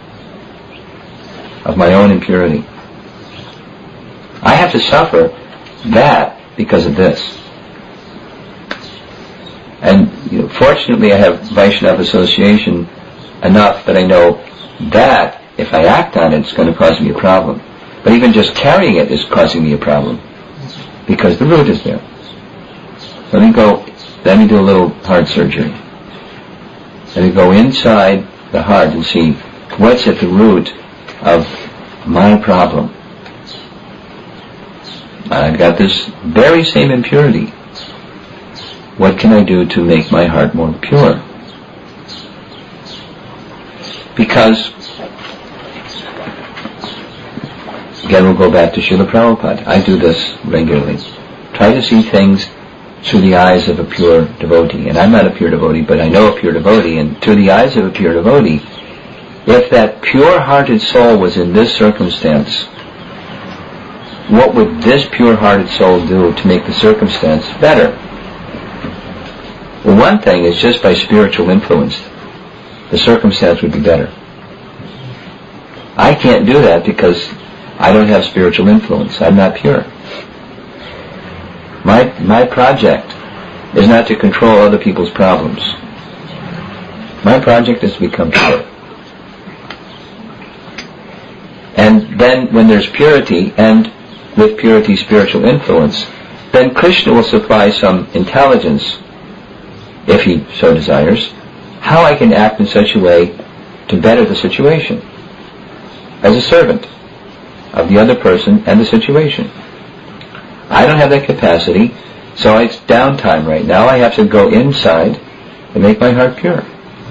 of my own impurity. I have to suffer that because of this. And you know, fortunately I have Vaishnava association enough that I know that if I act on it, it's going to cause me a problem. But even just carrying it is causing me a problem, because the root is there. Let me go, let me do a little heart surgery. Let me go inside the heart and see what's at the root of my problem. I've got this very same impurity. What can I do to make my heart more pure? Because, again, we'll go back to Srila Prabhupada. I do this regularly. Try to see things through the eyes of a pure devotee. And I'm not a pure devotee, but I know a pure devotee. And through the eyes of a pure devotee, if that pure-hearted soul was in this circumstance, what would this pure-hearted soul do to make the circumstance better? Well, one thing is just by spiritual influence, the circumstance would be better. I can't do that because I don't have spiritual influence. I'm not pure. My my project is not to control other people's problems. My project is to become pure. And then when there's purity, and with purity spiritual influence, then Krishna will supply some intelligence, if he so desires, how I can act in such a way to better the situation as a servant of the other person and the situation. I don't have that capacity, so it's downtime right now. I have to go inside and make my heart pure.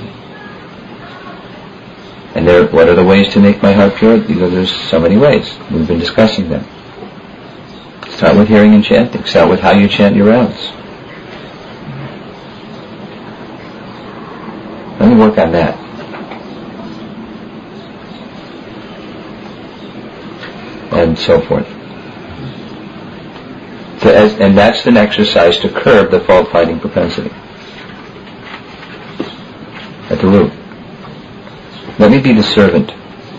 And there, what are the ways to make my heart pure? You know, there's so many ways. We've been discussing them. Start with hearing and chanting. Start with how you chant your rounds. Let me work on that. And so forth. To, as, and that's an exercise to curb the fault-finding propensity. At the root. Let me be the servant.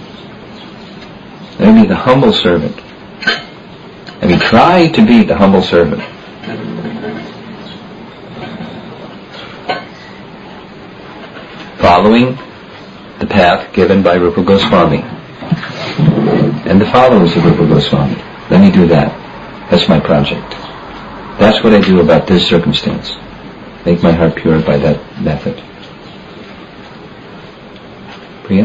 Let me be the humble servant. Let me try to be the humble servant. Following the path given by Rupa Goswami and the followers of Rupa Goswami. Let me do that. That's my project. That's what I do about this circumstance. Make my heart pure by that method. Priya?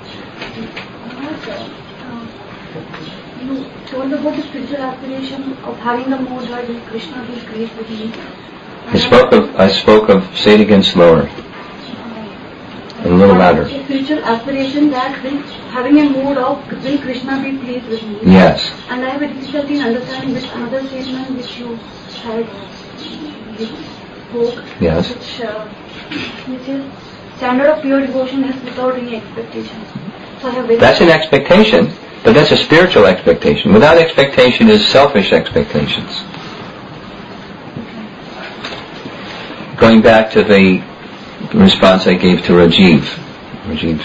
You told about the spiritual aspiration of having a mode where Krishna is great with me. I spoke of, I spoke of, say it again slower. A little louder. A spiritual aspiration that will, having a mood of will Krishna be pleased with me. Yes. And I have a difficulty in understanding which another statement which you had spoke. Yes. Which, uh, which is standard of pure devotion is without any expectation. So I have very That's an expectation, but that's a spiritual expectation. Without expectation is selfish expectations. Going back to the response I gave to Rajiv. Rajiv.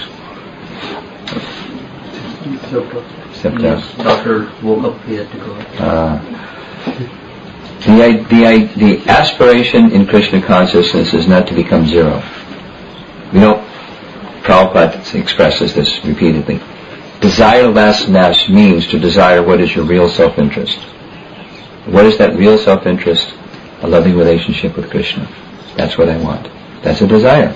Yes, doctor woke up, he had to go. Uh, the, the, the aspiration in Krishna consciousness is not to become zero. You know, Prabhupada expresses this repeatedly. Desire lessness means to desire what is your real self-interest. What is that real self-interest? A loving relationship with Krishna. That's what I want. That's a desire.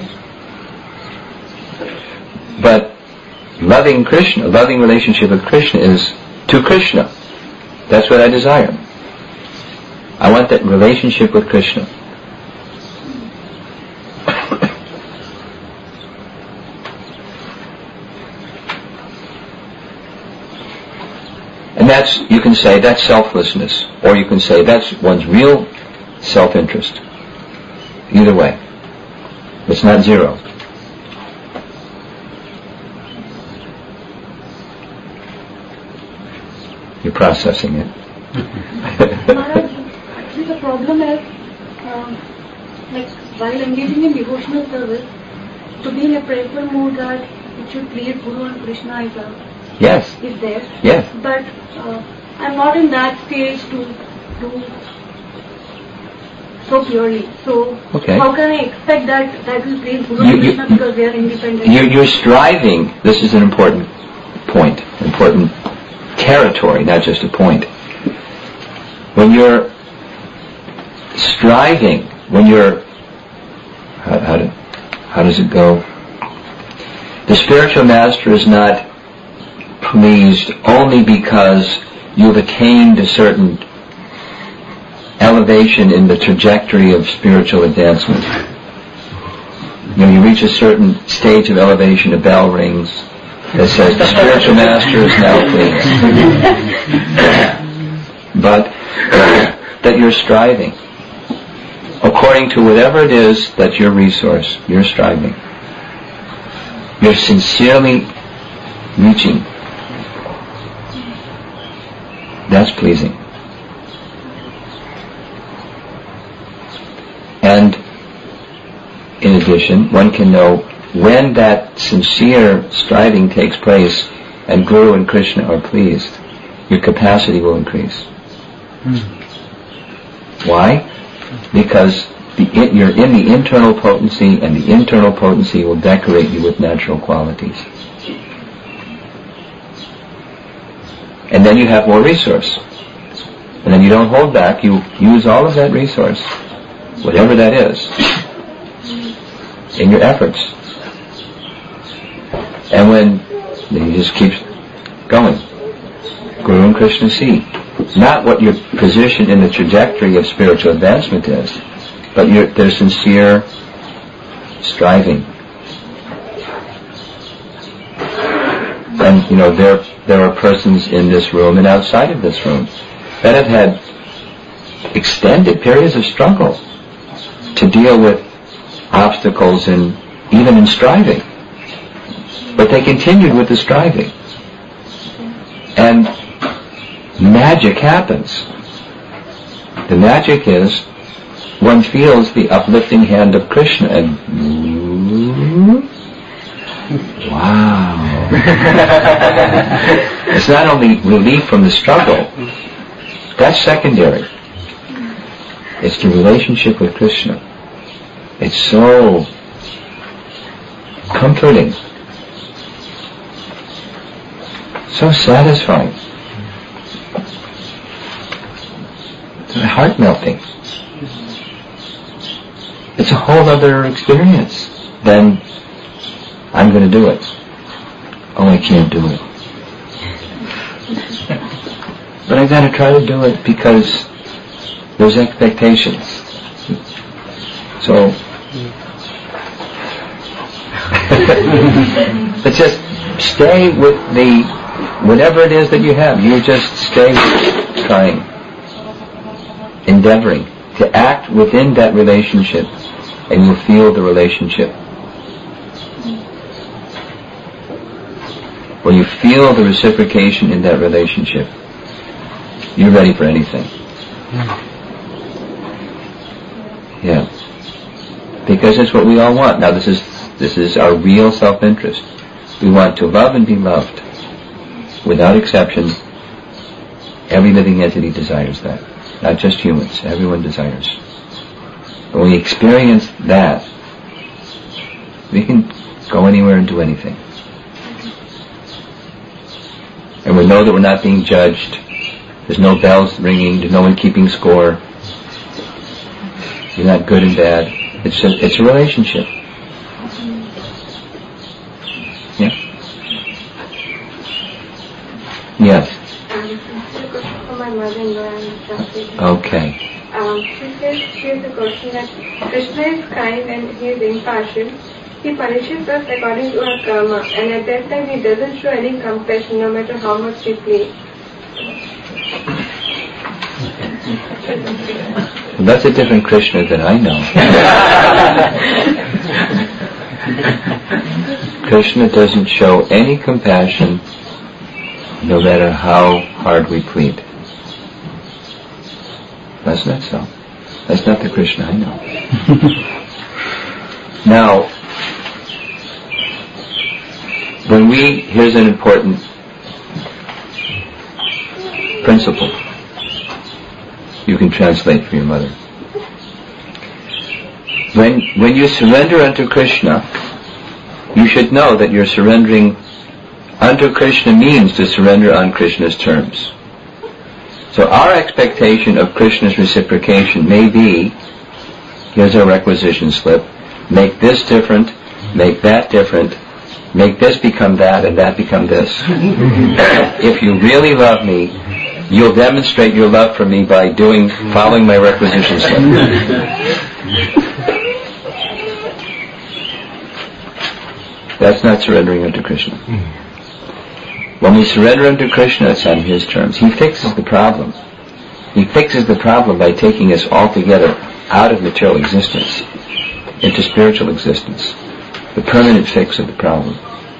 But loving Krishna, loving relationship with Krishna is to Krishna. That's what I desire. I want that relationship with Krishna. And that's, you can say, that's selflessness. Or you can say that's one's real self-interest. Either way. It's not zero. You're processing it. Maharaj, actually the problem is, um, like while engaging in devotional service, to be in a prayerful mood that it should please Guru and Krishna is, uh, Yes. is there. Yes. But uh, I'm not in that stage to do so purely. So Okay. how can I expect that that will please Guru You- and you- Krishna because they are independent? You're, you're striving, this is an important point, important territory, not just a point. When you're striving, when you're, how, how, do, how does it go? The spiritual master is not pleased only because you've attained a certain elevation in the trajectory of spiritual advancement. You know, you reach a certain stage of elevation, a bell rings that says the spiritual master is now pleased. But that you're striving according to whatever it is that's your resource, you're striving. You're sincerely reaching. That's pleasing. And in addition, one can know when that sincere striving takes place and Guru and Krishna are pleased, your capacity will increase. Why? Because the, you're in the internal potency, and the internal potency will decorate you with natural qualities. And then you have more resource. And then you don't hold back, you use all of that resource, whatever that is, in your efforts. And when you just keep going, Guru and Krishna see. Not what your position in the trajectory of spiritual advancement is, but your, their sincere striving. And, you know, there there are persons in this room and outside of this room that have had extended periods of struggle to deal with obstacles and even in striving. But they continued with the striving. And magic happens. The magic is one feels the uplifting hand of Krishna and wow. It's not only relief from the struggle, that's secondary. It's the relationship with Krishna. It's so comforting, so satisfying, heart melting. It's a whole other experience than I'm going to do it. Oh, I can't do it. But I've got to try to do it because there's expectations. So, but just stay with the, whatever it is that you have, you just stay trying, endeavoring to act within that relationship, and you'll feel the relationship. When you feel the reciprocation in that relationship, you're ready for anything. Yeah. Because it's what we all want. Now this is this is our real self-interest. We want to love and be loved. Without exception, every living entity desires that. Not just humans. Everyone desires. When we experience that, we can go anywhere and do anything. And we know that we're not being judged. There's no bells ringing. There's no one keeping score. You're not good and bad. It's a, it's a relationship. Yeah? Yes. Um, this is a question for my mother-in-law and translating. Okay. Um, she says, she has a question that Krishna is kind and he is impartial. He punishes us according to our karma, and at that time he doesn't show any compassion no matter how much we play. Well, that's a different Krishna than I know. Krishna doesn't show any compassion no matter how hard we plead. That's not so. That's not the Krishna I know. Now, when we, here's an important principle. You can translate for your mother. When when you surrender unto Krishna, you should know that you're surrendering unto Krishna means to surrender on Krishna's terms. So our expectation of Krishna's reciprocation may be, here's our requisition slip, make this different, make that different, make this become that and that become this. If you really love me, you'll demonstrate your love for me by doing, following my requisition slip. That's not surrendering unto Krishna. When we surrender unto Krishna, it's on His terms. He fixes the problem. He fixes the problem by taking us altogether out of material existence into spiritual existence. The permanent fix of the problem.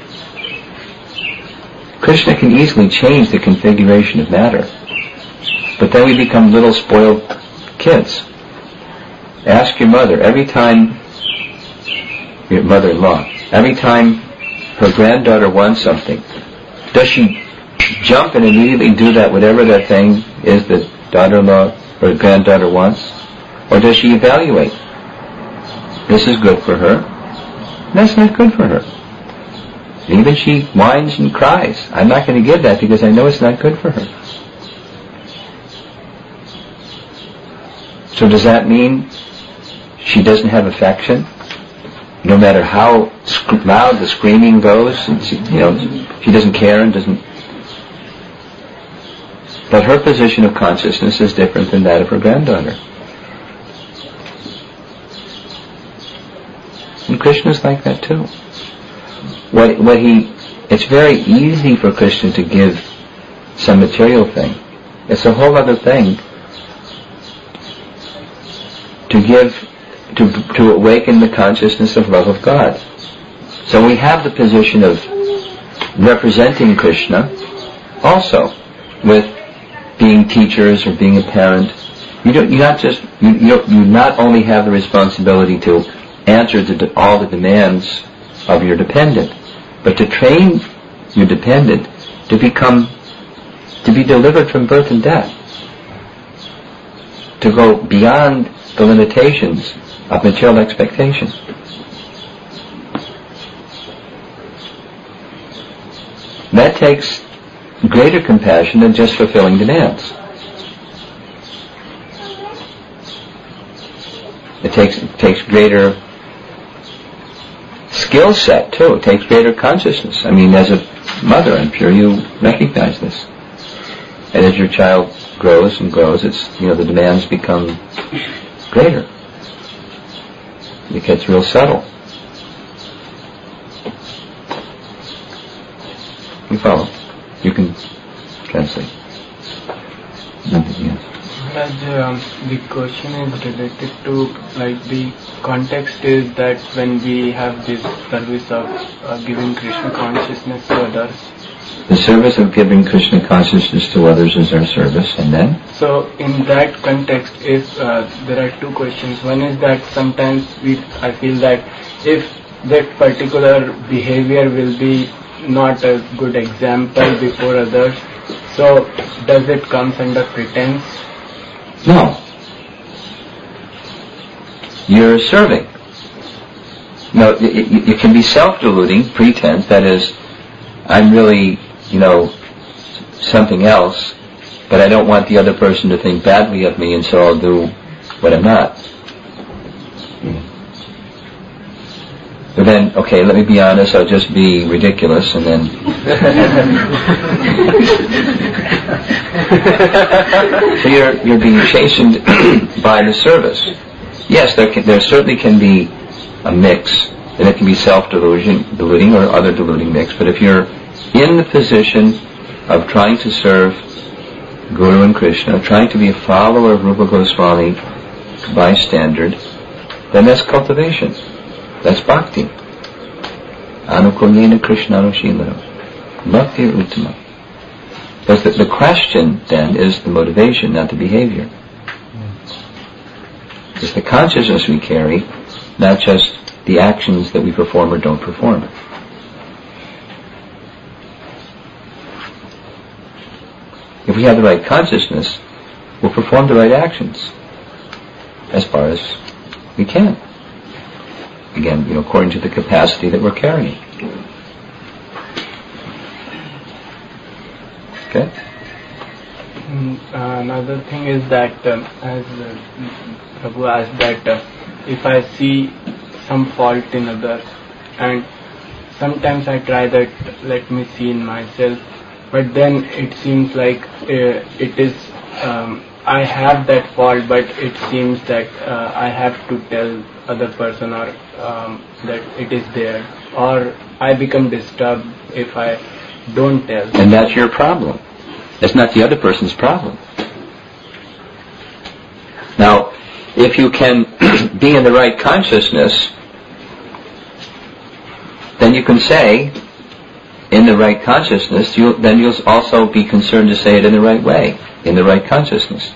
Krishna can easily change the configuration of matter. But then we become little spoiled kids. Ask your mother, every time, your mother-in-law, every time her granddaughter wants something, does she jump and immediately do that, whatever that thing is that daughter-in-law or granddaughter wants? Or does she evaluate? This is good for her. That's not good for her. Even she whines and cries. I'm not going to give that because I know it's not good for her. So does that mean she doesn't have affection? No matter how sc- loud the screaming goes, and she, you know, she doesn't care and doesn't. But her position of consciousness is different than that of her granddaughter. And Krishna's like that too. What what he, it's very easy for Krishna to give some material thing. It's a whole other thing to give, to to awaken the consciousness of love of God. So we have the position of representing Krishna also with being teachers or being a parent You don't. You not just. You, you, you not only have the responsibility to answer to de- all the demands of your dependent, but to train your dependent to become, to be delivered from birth and death, to go beyond the limitations of material expectation. That takes greater compassion than just fulfilling demands. It takes it takes greater skill set too. It takes greater consciousness. I mean, as a mother, I'm sure you recognize this. And as your child grows and grows, it's you know the demands become greater. It gets real subtle. You follow? You can translate. Yes. Maharaj, um, the question is related to, like, the context is that when we have this service of uh, giving Krishna consciousness to others. The service of giving Krishna consciousness to others is our service, and then? So, in that context, if uh, there are two questions. One is that sometimes we, I feel that if that particular behavior will be not a good example before others, so does it come under pretense? No. You're serving. No, it, it, it can be self-deluding, pretense, that is, I'm really, you know, something else, but I don't want the other person to think badly of me, and so I'll do what I'm not. But then, okay, let me be honest, I'll just be ridiculous, and then... So you're, you're being chastened by the service. Yes, there, can, there certainly can be a mix, and it can be self-deluding deluding or other deluding mix, but if you're in the position of trying to serve Guru and Krishna, trying to be a follower of Rupa Goswami by standard, then that's cultivation. That's bhakti. Anukulyena Krishna Anushilana. Bhakti Uttama. But the, the question then is the motivation, not the behavior. It's the consciousness we carry, not just the actions that we perform or don't perform. If we have the right consciousness, we'll perform the right actions as far as we can. Again, you know, according to the capacity that we're carrying. Okay? Mm, uh, another thing is that, um, as uh, Prabhu asked, that uh, if I see some fault in others, and sometimes I try that, let me see in myself, but then it seems like uh, it is, um, I have that fault, but it seems that uh, I have to tell other person or um, that it is there, or I become disturbed if I don't tell. And that's your problem. That's not the other person's problem. Now, if you can be in the right consciousness, then you can say, in the right consciousness, you'll, then you'll also be concerned to say it in the right way, in the right consciousness.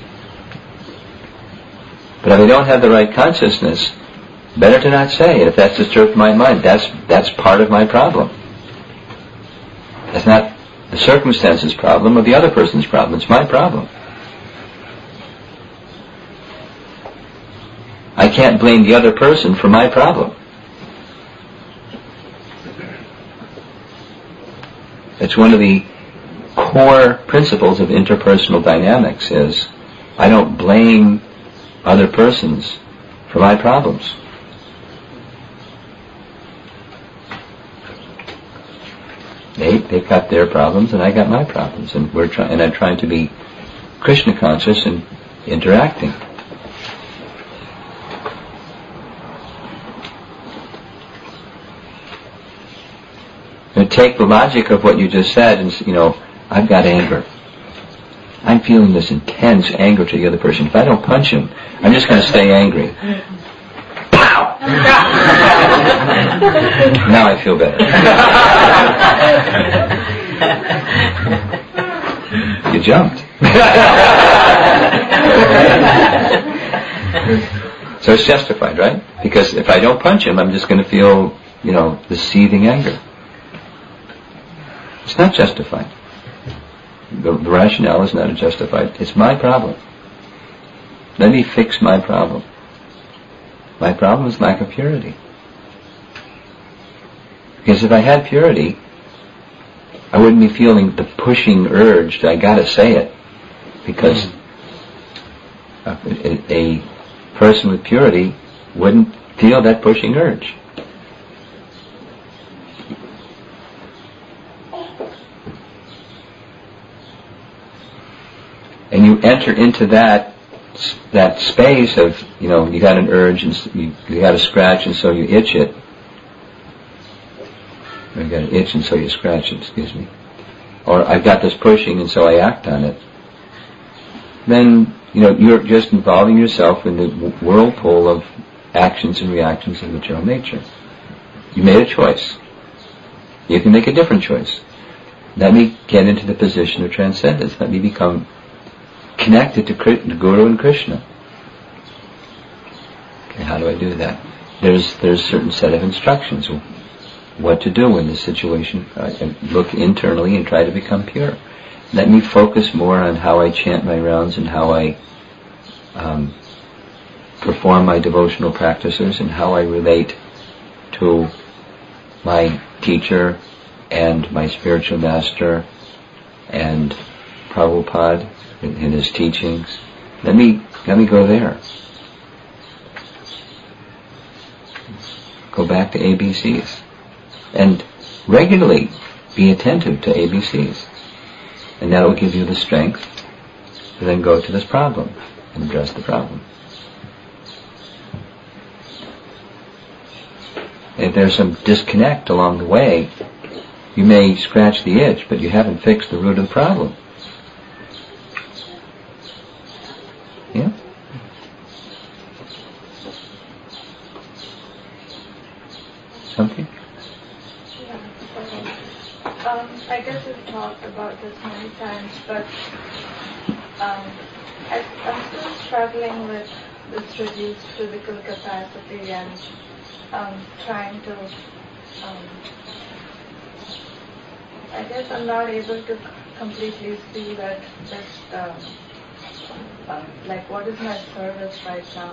But if I don't have the right consciousness, better to not say it. If that's disturbed my mind, that's that's part of my problem. That's not the circumstance's problem or the other person's problem. It's my problem. I can't blame the other person for my problem. It's one of the core principles of interpersonal dynamics is I don't blame other persons for my problems. They they've got their problems and I got my problems, and we're trying and I'm trying to be Krishna conscious and interacting. And take the logic of what you just said, and you know, I've got anger. I'm feeling this intense anger to the other person. If I don't punch him, I'm just going to stay angry. Pow! Now I feel better. You jumped. So it's justified, right? Because if I don't punch him, I'm just going to feel, you know, the seething anger. It's not justified. The, the rationale is not justified. It's my problem. Let me fix my problem. My problem is lack of purity. Because if I had purity, I wouldn't be feeling the pushing urge that I gotta say it. Because a, a, a person with purity wouldn't feel that pushing urge. And you enter into that that space of, you know, you got an urge and you, you got a scratch and so you itch it. Or you got an itch and so you scratch it, excuse me. Or I've got this pushing and so I act on it. Then, you know, you're just involving yourself in the whirlpool of actions and reactions of material nature. You made a choice. You can make a different choice. Let me get into the position of transcendence. Let me become connected to the Guru and Krishna. Okay, how do I do that? There's there's a certain set of instructions what to do in this situation. I look internally and try to become pure. Let me focus more on how I chant my rounds and how I um, perform my devotional practices and how I relate to my teacher and my spiritual master and Prabhupada in, in his teachings. Let me let me go there. Go back to A B Cs. And regularly be attentive to A B Cs. And that will give you the strength to then go to this problem and address the problem. If there's some disconnect along the way, you may scratch the itch, but you haven't fixed the root of the problem. Yeah? Something? Um, I guess we've talked about this many times, but um, I, I'm still struggling with this reduced physical capacity and um, trying to, um, I guess I'm not able to completely see that just, um, um, like what is my service right now?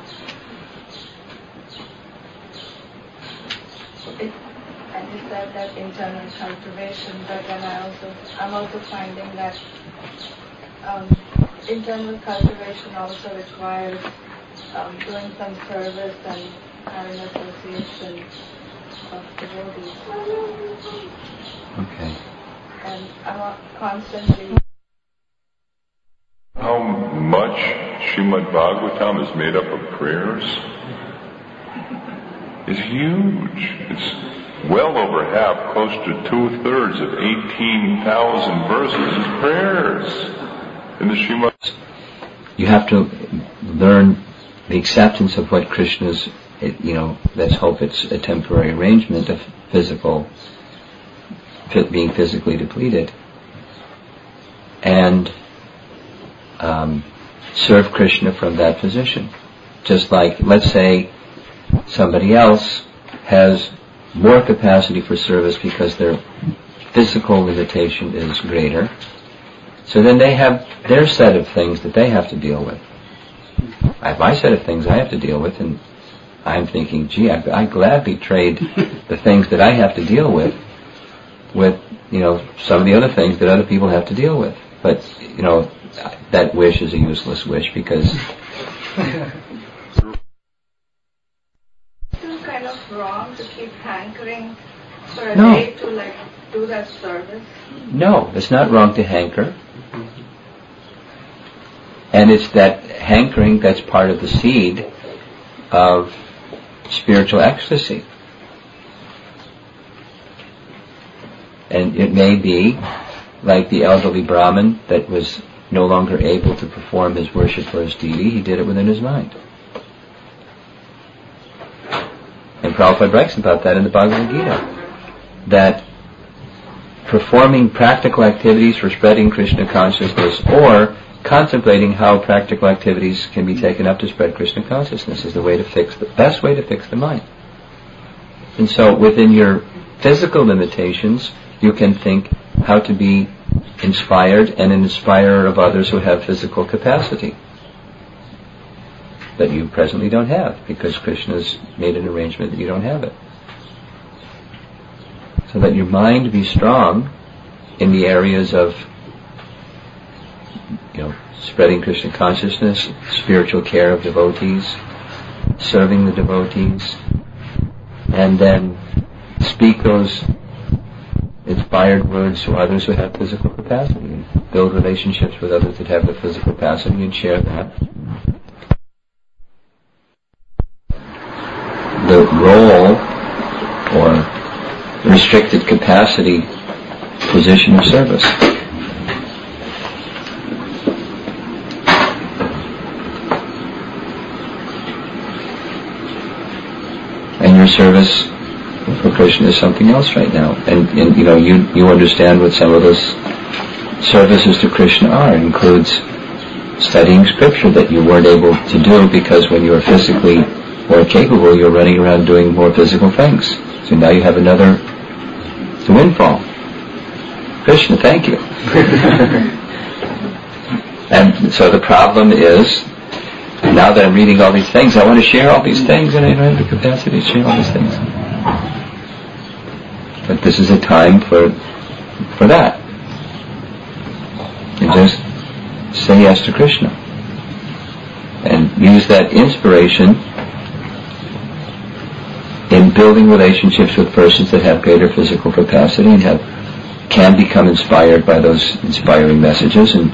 It, and you said that internal cultivation, but then I also, I'm also finding that um, internal cultivation also requires um, doing some service and having association of devotees. Okay. And I'm constantly... How much Srimad Bhagavatam is made up of prayers is huge. It's well over half, close to two-thirds of eighteen thousand verses is prayers in the Srimad. You have to learn the acceptance of what Krishna's, you know, let's hope it's a temporary arrangement of physical, being physically depleted, and um, serve Krishna from that position. Just like, let's say, somebody else has more capacity for service because their physical limitation is greater. So then they have their set of things that they have to deal with. I have my set of things I have to deal with, and I'm thinking, gee, I, I gladly trade the things that I have to deal with with, you know, some of the other things that other people have to deal with. But, you know, that wish is a useless wish because... kind of wrong to keep hankering for a No. day to like do that service? No, it's not wrong to hanker. And it's that hankering that's part of the seed of spiritual ecstasy. And it may be like the elderly Brahmin that was no longer able to perform his worship for his deity, he did it within his mind. And Prabhupada writes about that in the Bhagavad Gita, that performing practical activities for spreading Krishna consciousness or contemplating how practical activities can be taken up to spread Krishna consciousness is the way to fix the best way to fix the mind. And so within your physical limitations, you can think how to be inspired and an inspirer of others who have physical capacity that you presently don't have, because Krishna's made an arrangement that you don't have it. So that your mind be strong in the areas of, you know, spreading Krishna consciousness, spiritual care of devotees, serving the devotees, and then speak those inspired words to others who have physical capacity, and build relationships with others that have the physical capacity and share that. The role or restricted capacity position of service. And your service for Krishna is something else right now. And, and you know, you, you understand what some of those services to Krishna are. It includes studying scripture that you weren't able to do because when you were physically more capable, you're running around doing more physical things. So now you have another the windfall. Krishna, thank you. And so the problem is, now that I'm reading all these things, I want to share all these things, and I don't have the capacity to share all these things. But this is a time for for that. And just say yes to Krishna. And use that inspiration in building relationships with persons that have greater physical capacity and have can become inspired by those inspiring messages, and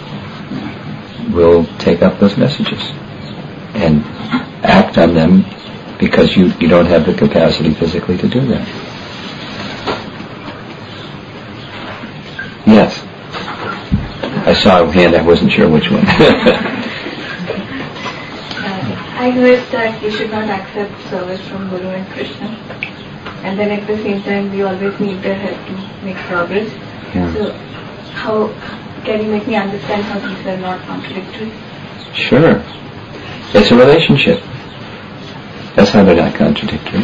will take up those messages and act on them because you, you don't have the capacity physically to do that. Yes. I saw a hand, I wasn't sure which one. I heard that we should not accept service from Guru and Krishna, and then at the same time we always need their help to make progress. Yeah. So how can you make me understand how these are not contradictory? Sure. It's a relationship. That's how they're not contradictory.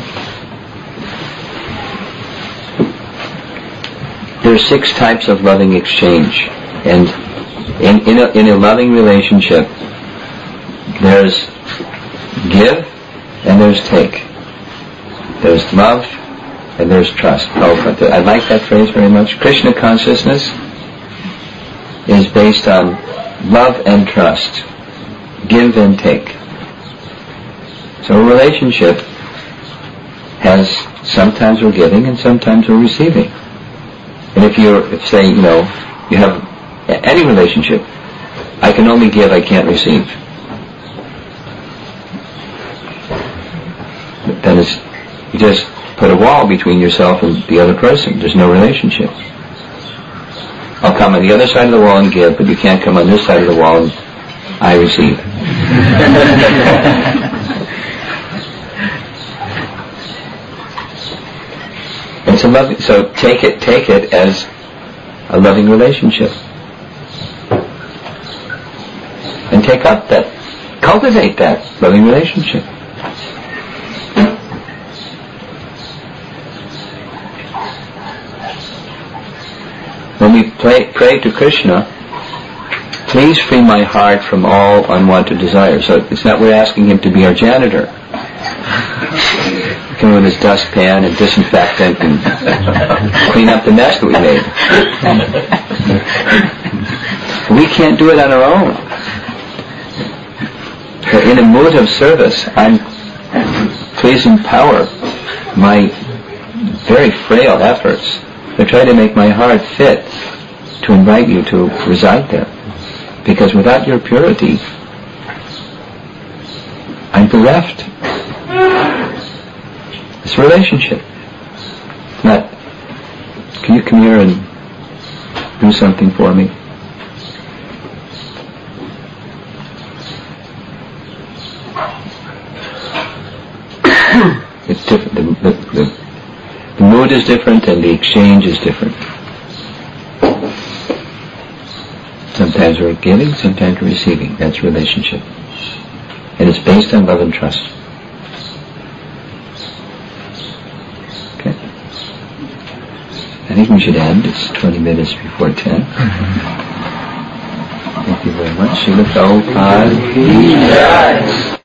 There are six types of loving exchange, and in, in, a, in a loving relationship there's give and there's take. There's love and there's trust. Oh, I like that phrase very much. Krishna consciousness is based on love and trust. Give and take. So a relationship has, sometimes we're giving and sometimes we're receiving. And if you're, if say, you know, you have any relationship, I can only give, I can't receive. Then it's, you just put a wall between yourself and the other person. There's no relationship. I'll come on the other side of the wall and give, but you can't come on this side of the wall and I receive. It's a loving, so take it, take it as a loving relationship. And take up that, cultivate that loving relationship. When we pray, pray to Krishna, please free my heart from all unwanted desires. So it's not we're asking him to be our janitor. Come with his dustpan and disinfectant and clean up the mess that we made. We can't do it on our own. But in a mood of service, I'm please empower my very frail efforts to try to make my heart fit to invite you to reside there. Because without your purity, I'm bereft. It's a relationship. Not, can you come here and do something for me? It's different. The, the, the, the mood is different and the exchange is different. Sometimes we're giving, sometimes we're receiving. That's relationship. And it's based on love and trust. Okay? I think we should end. It's twenty minutes before ten. Thank you very much. Srila Prabhupada.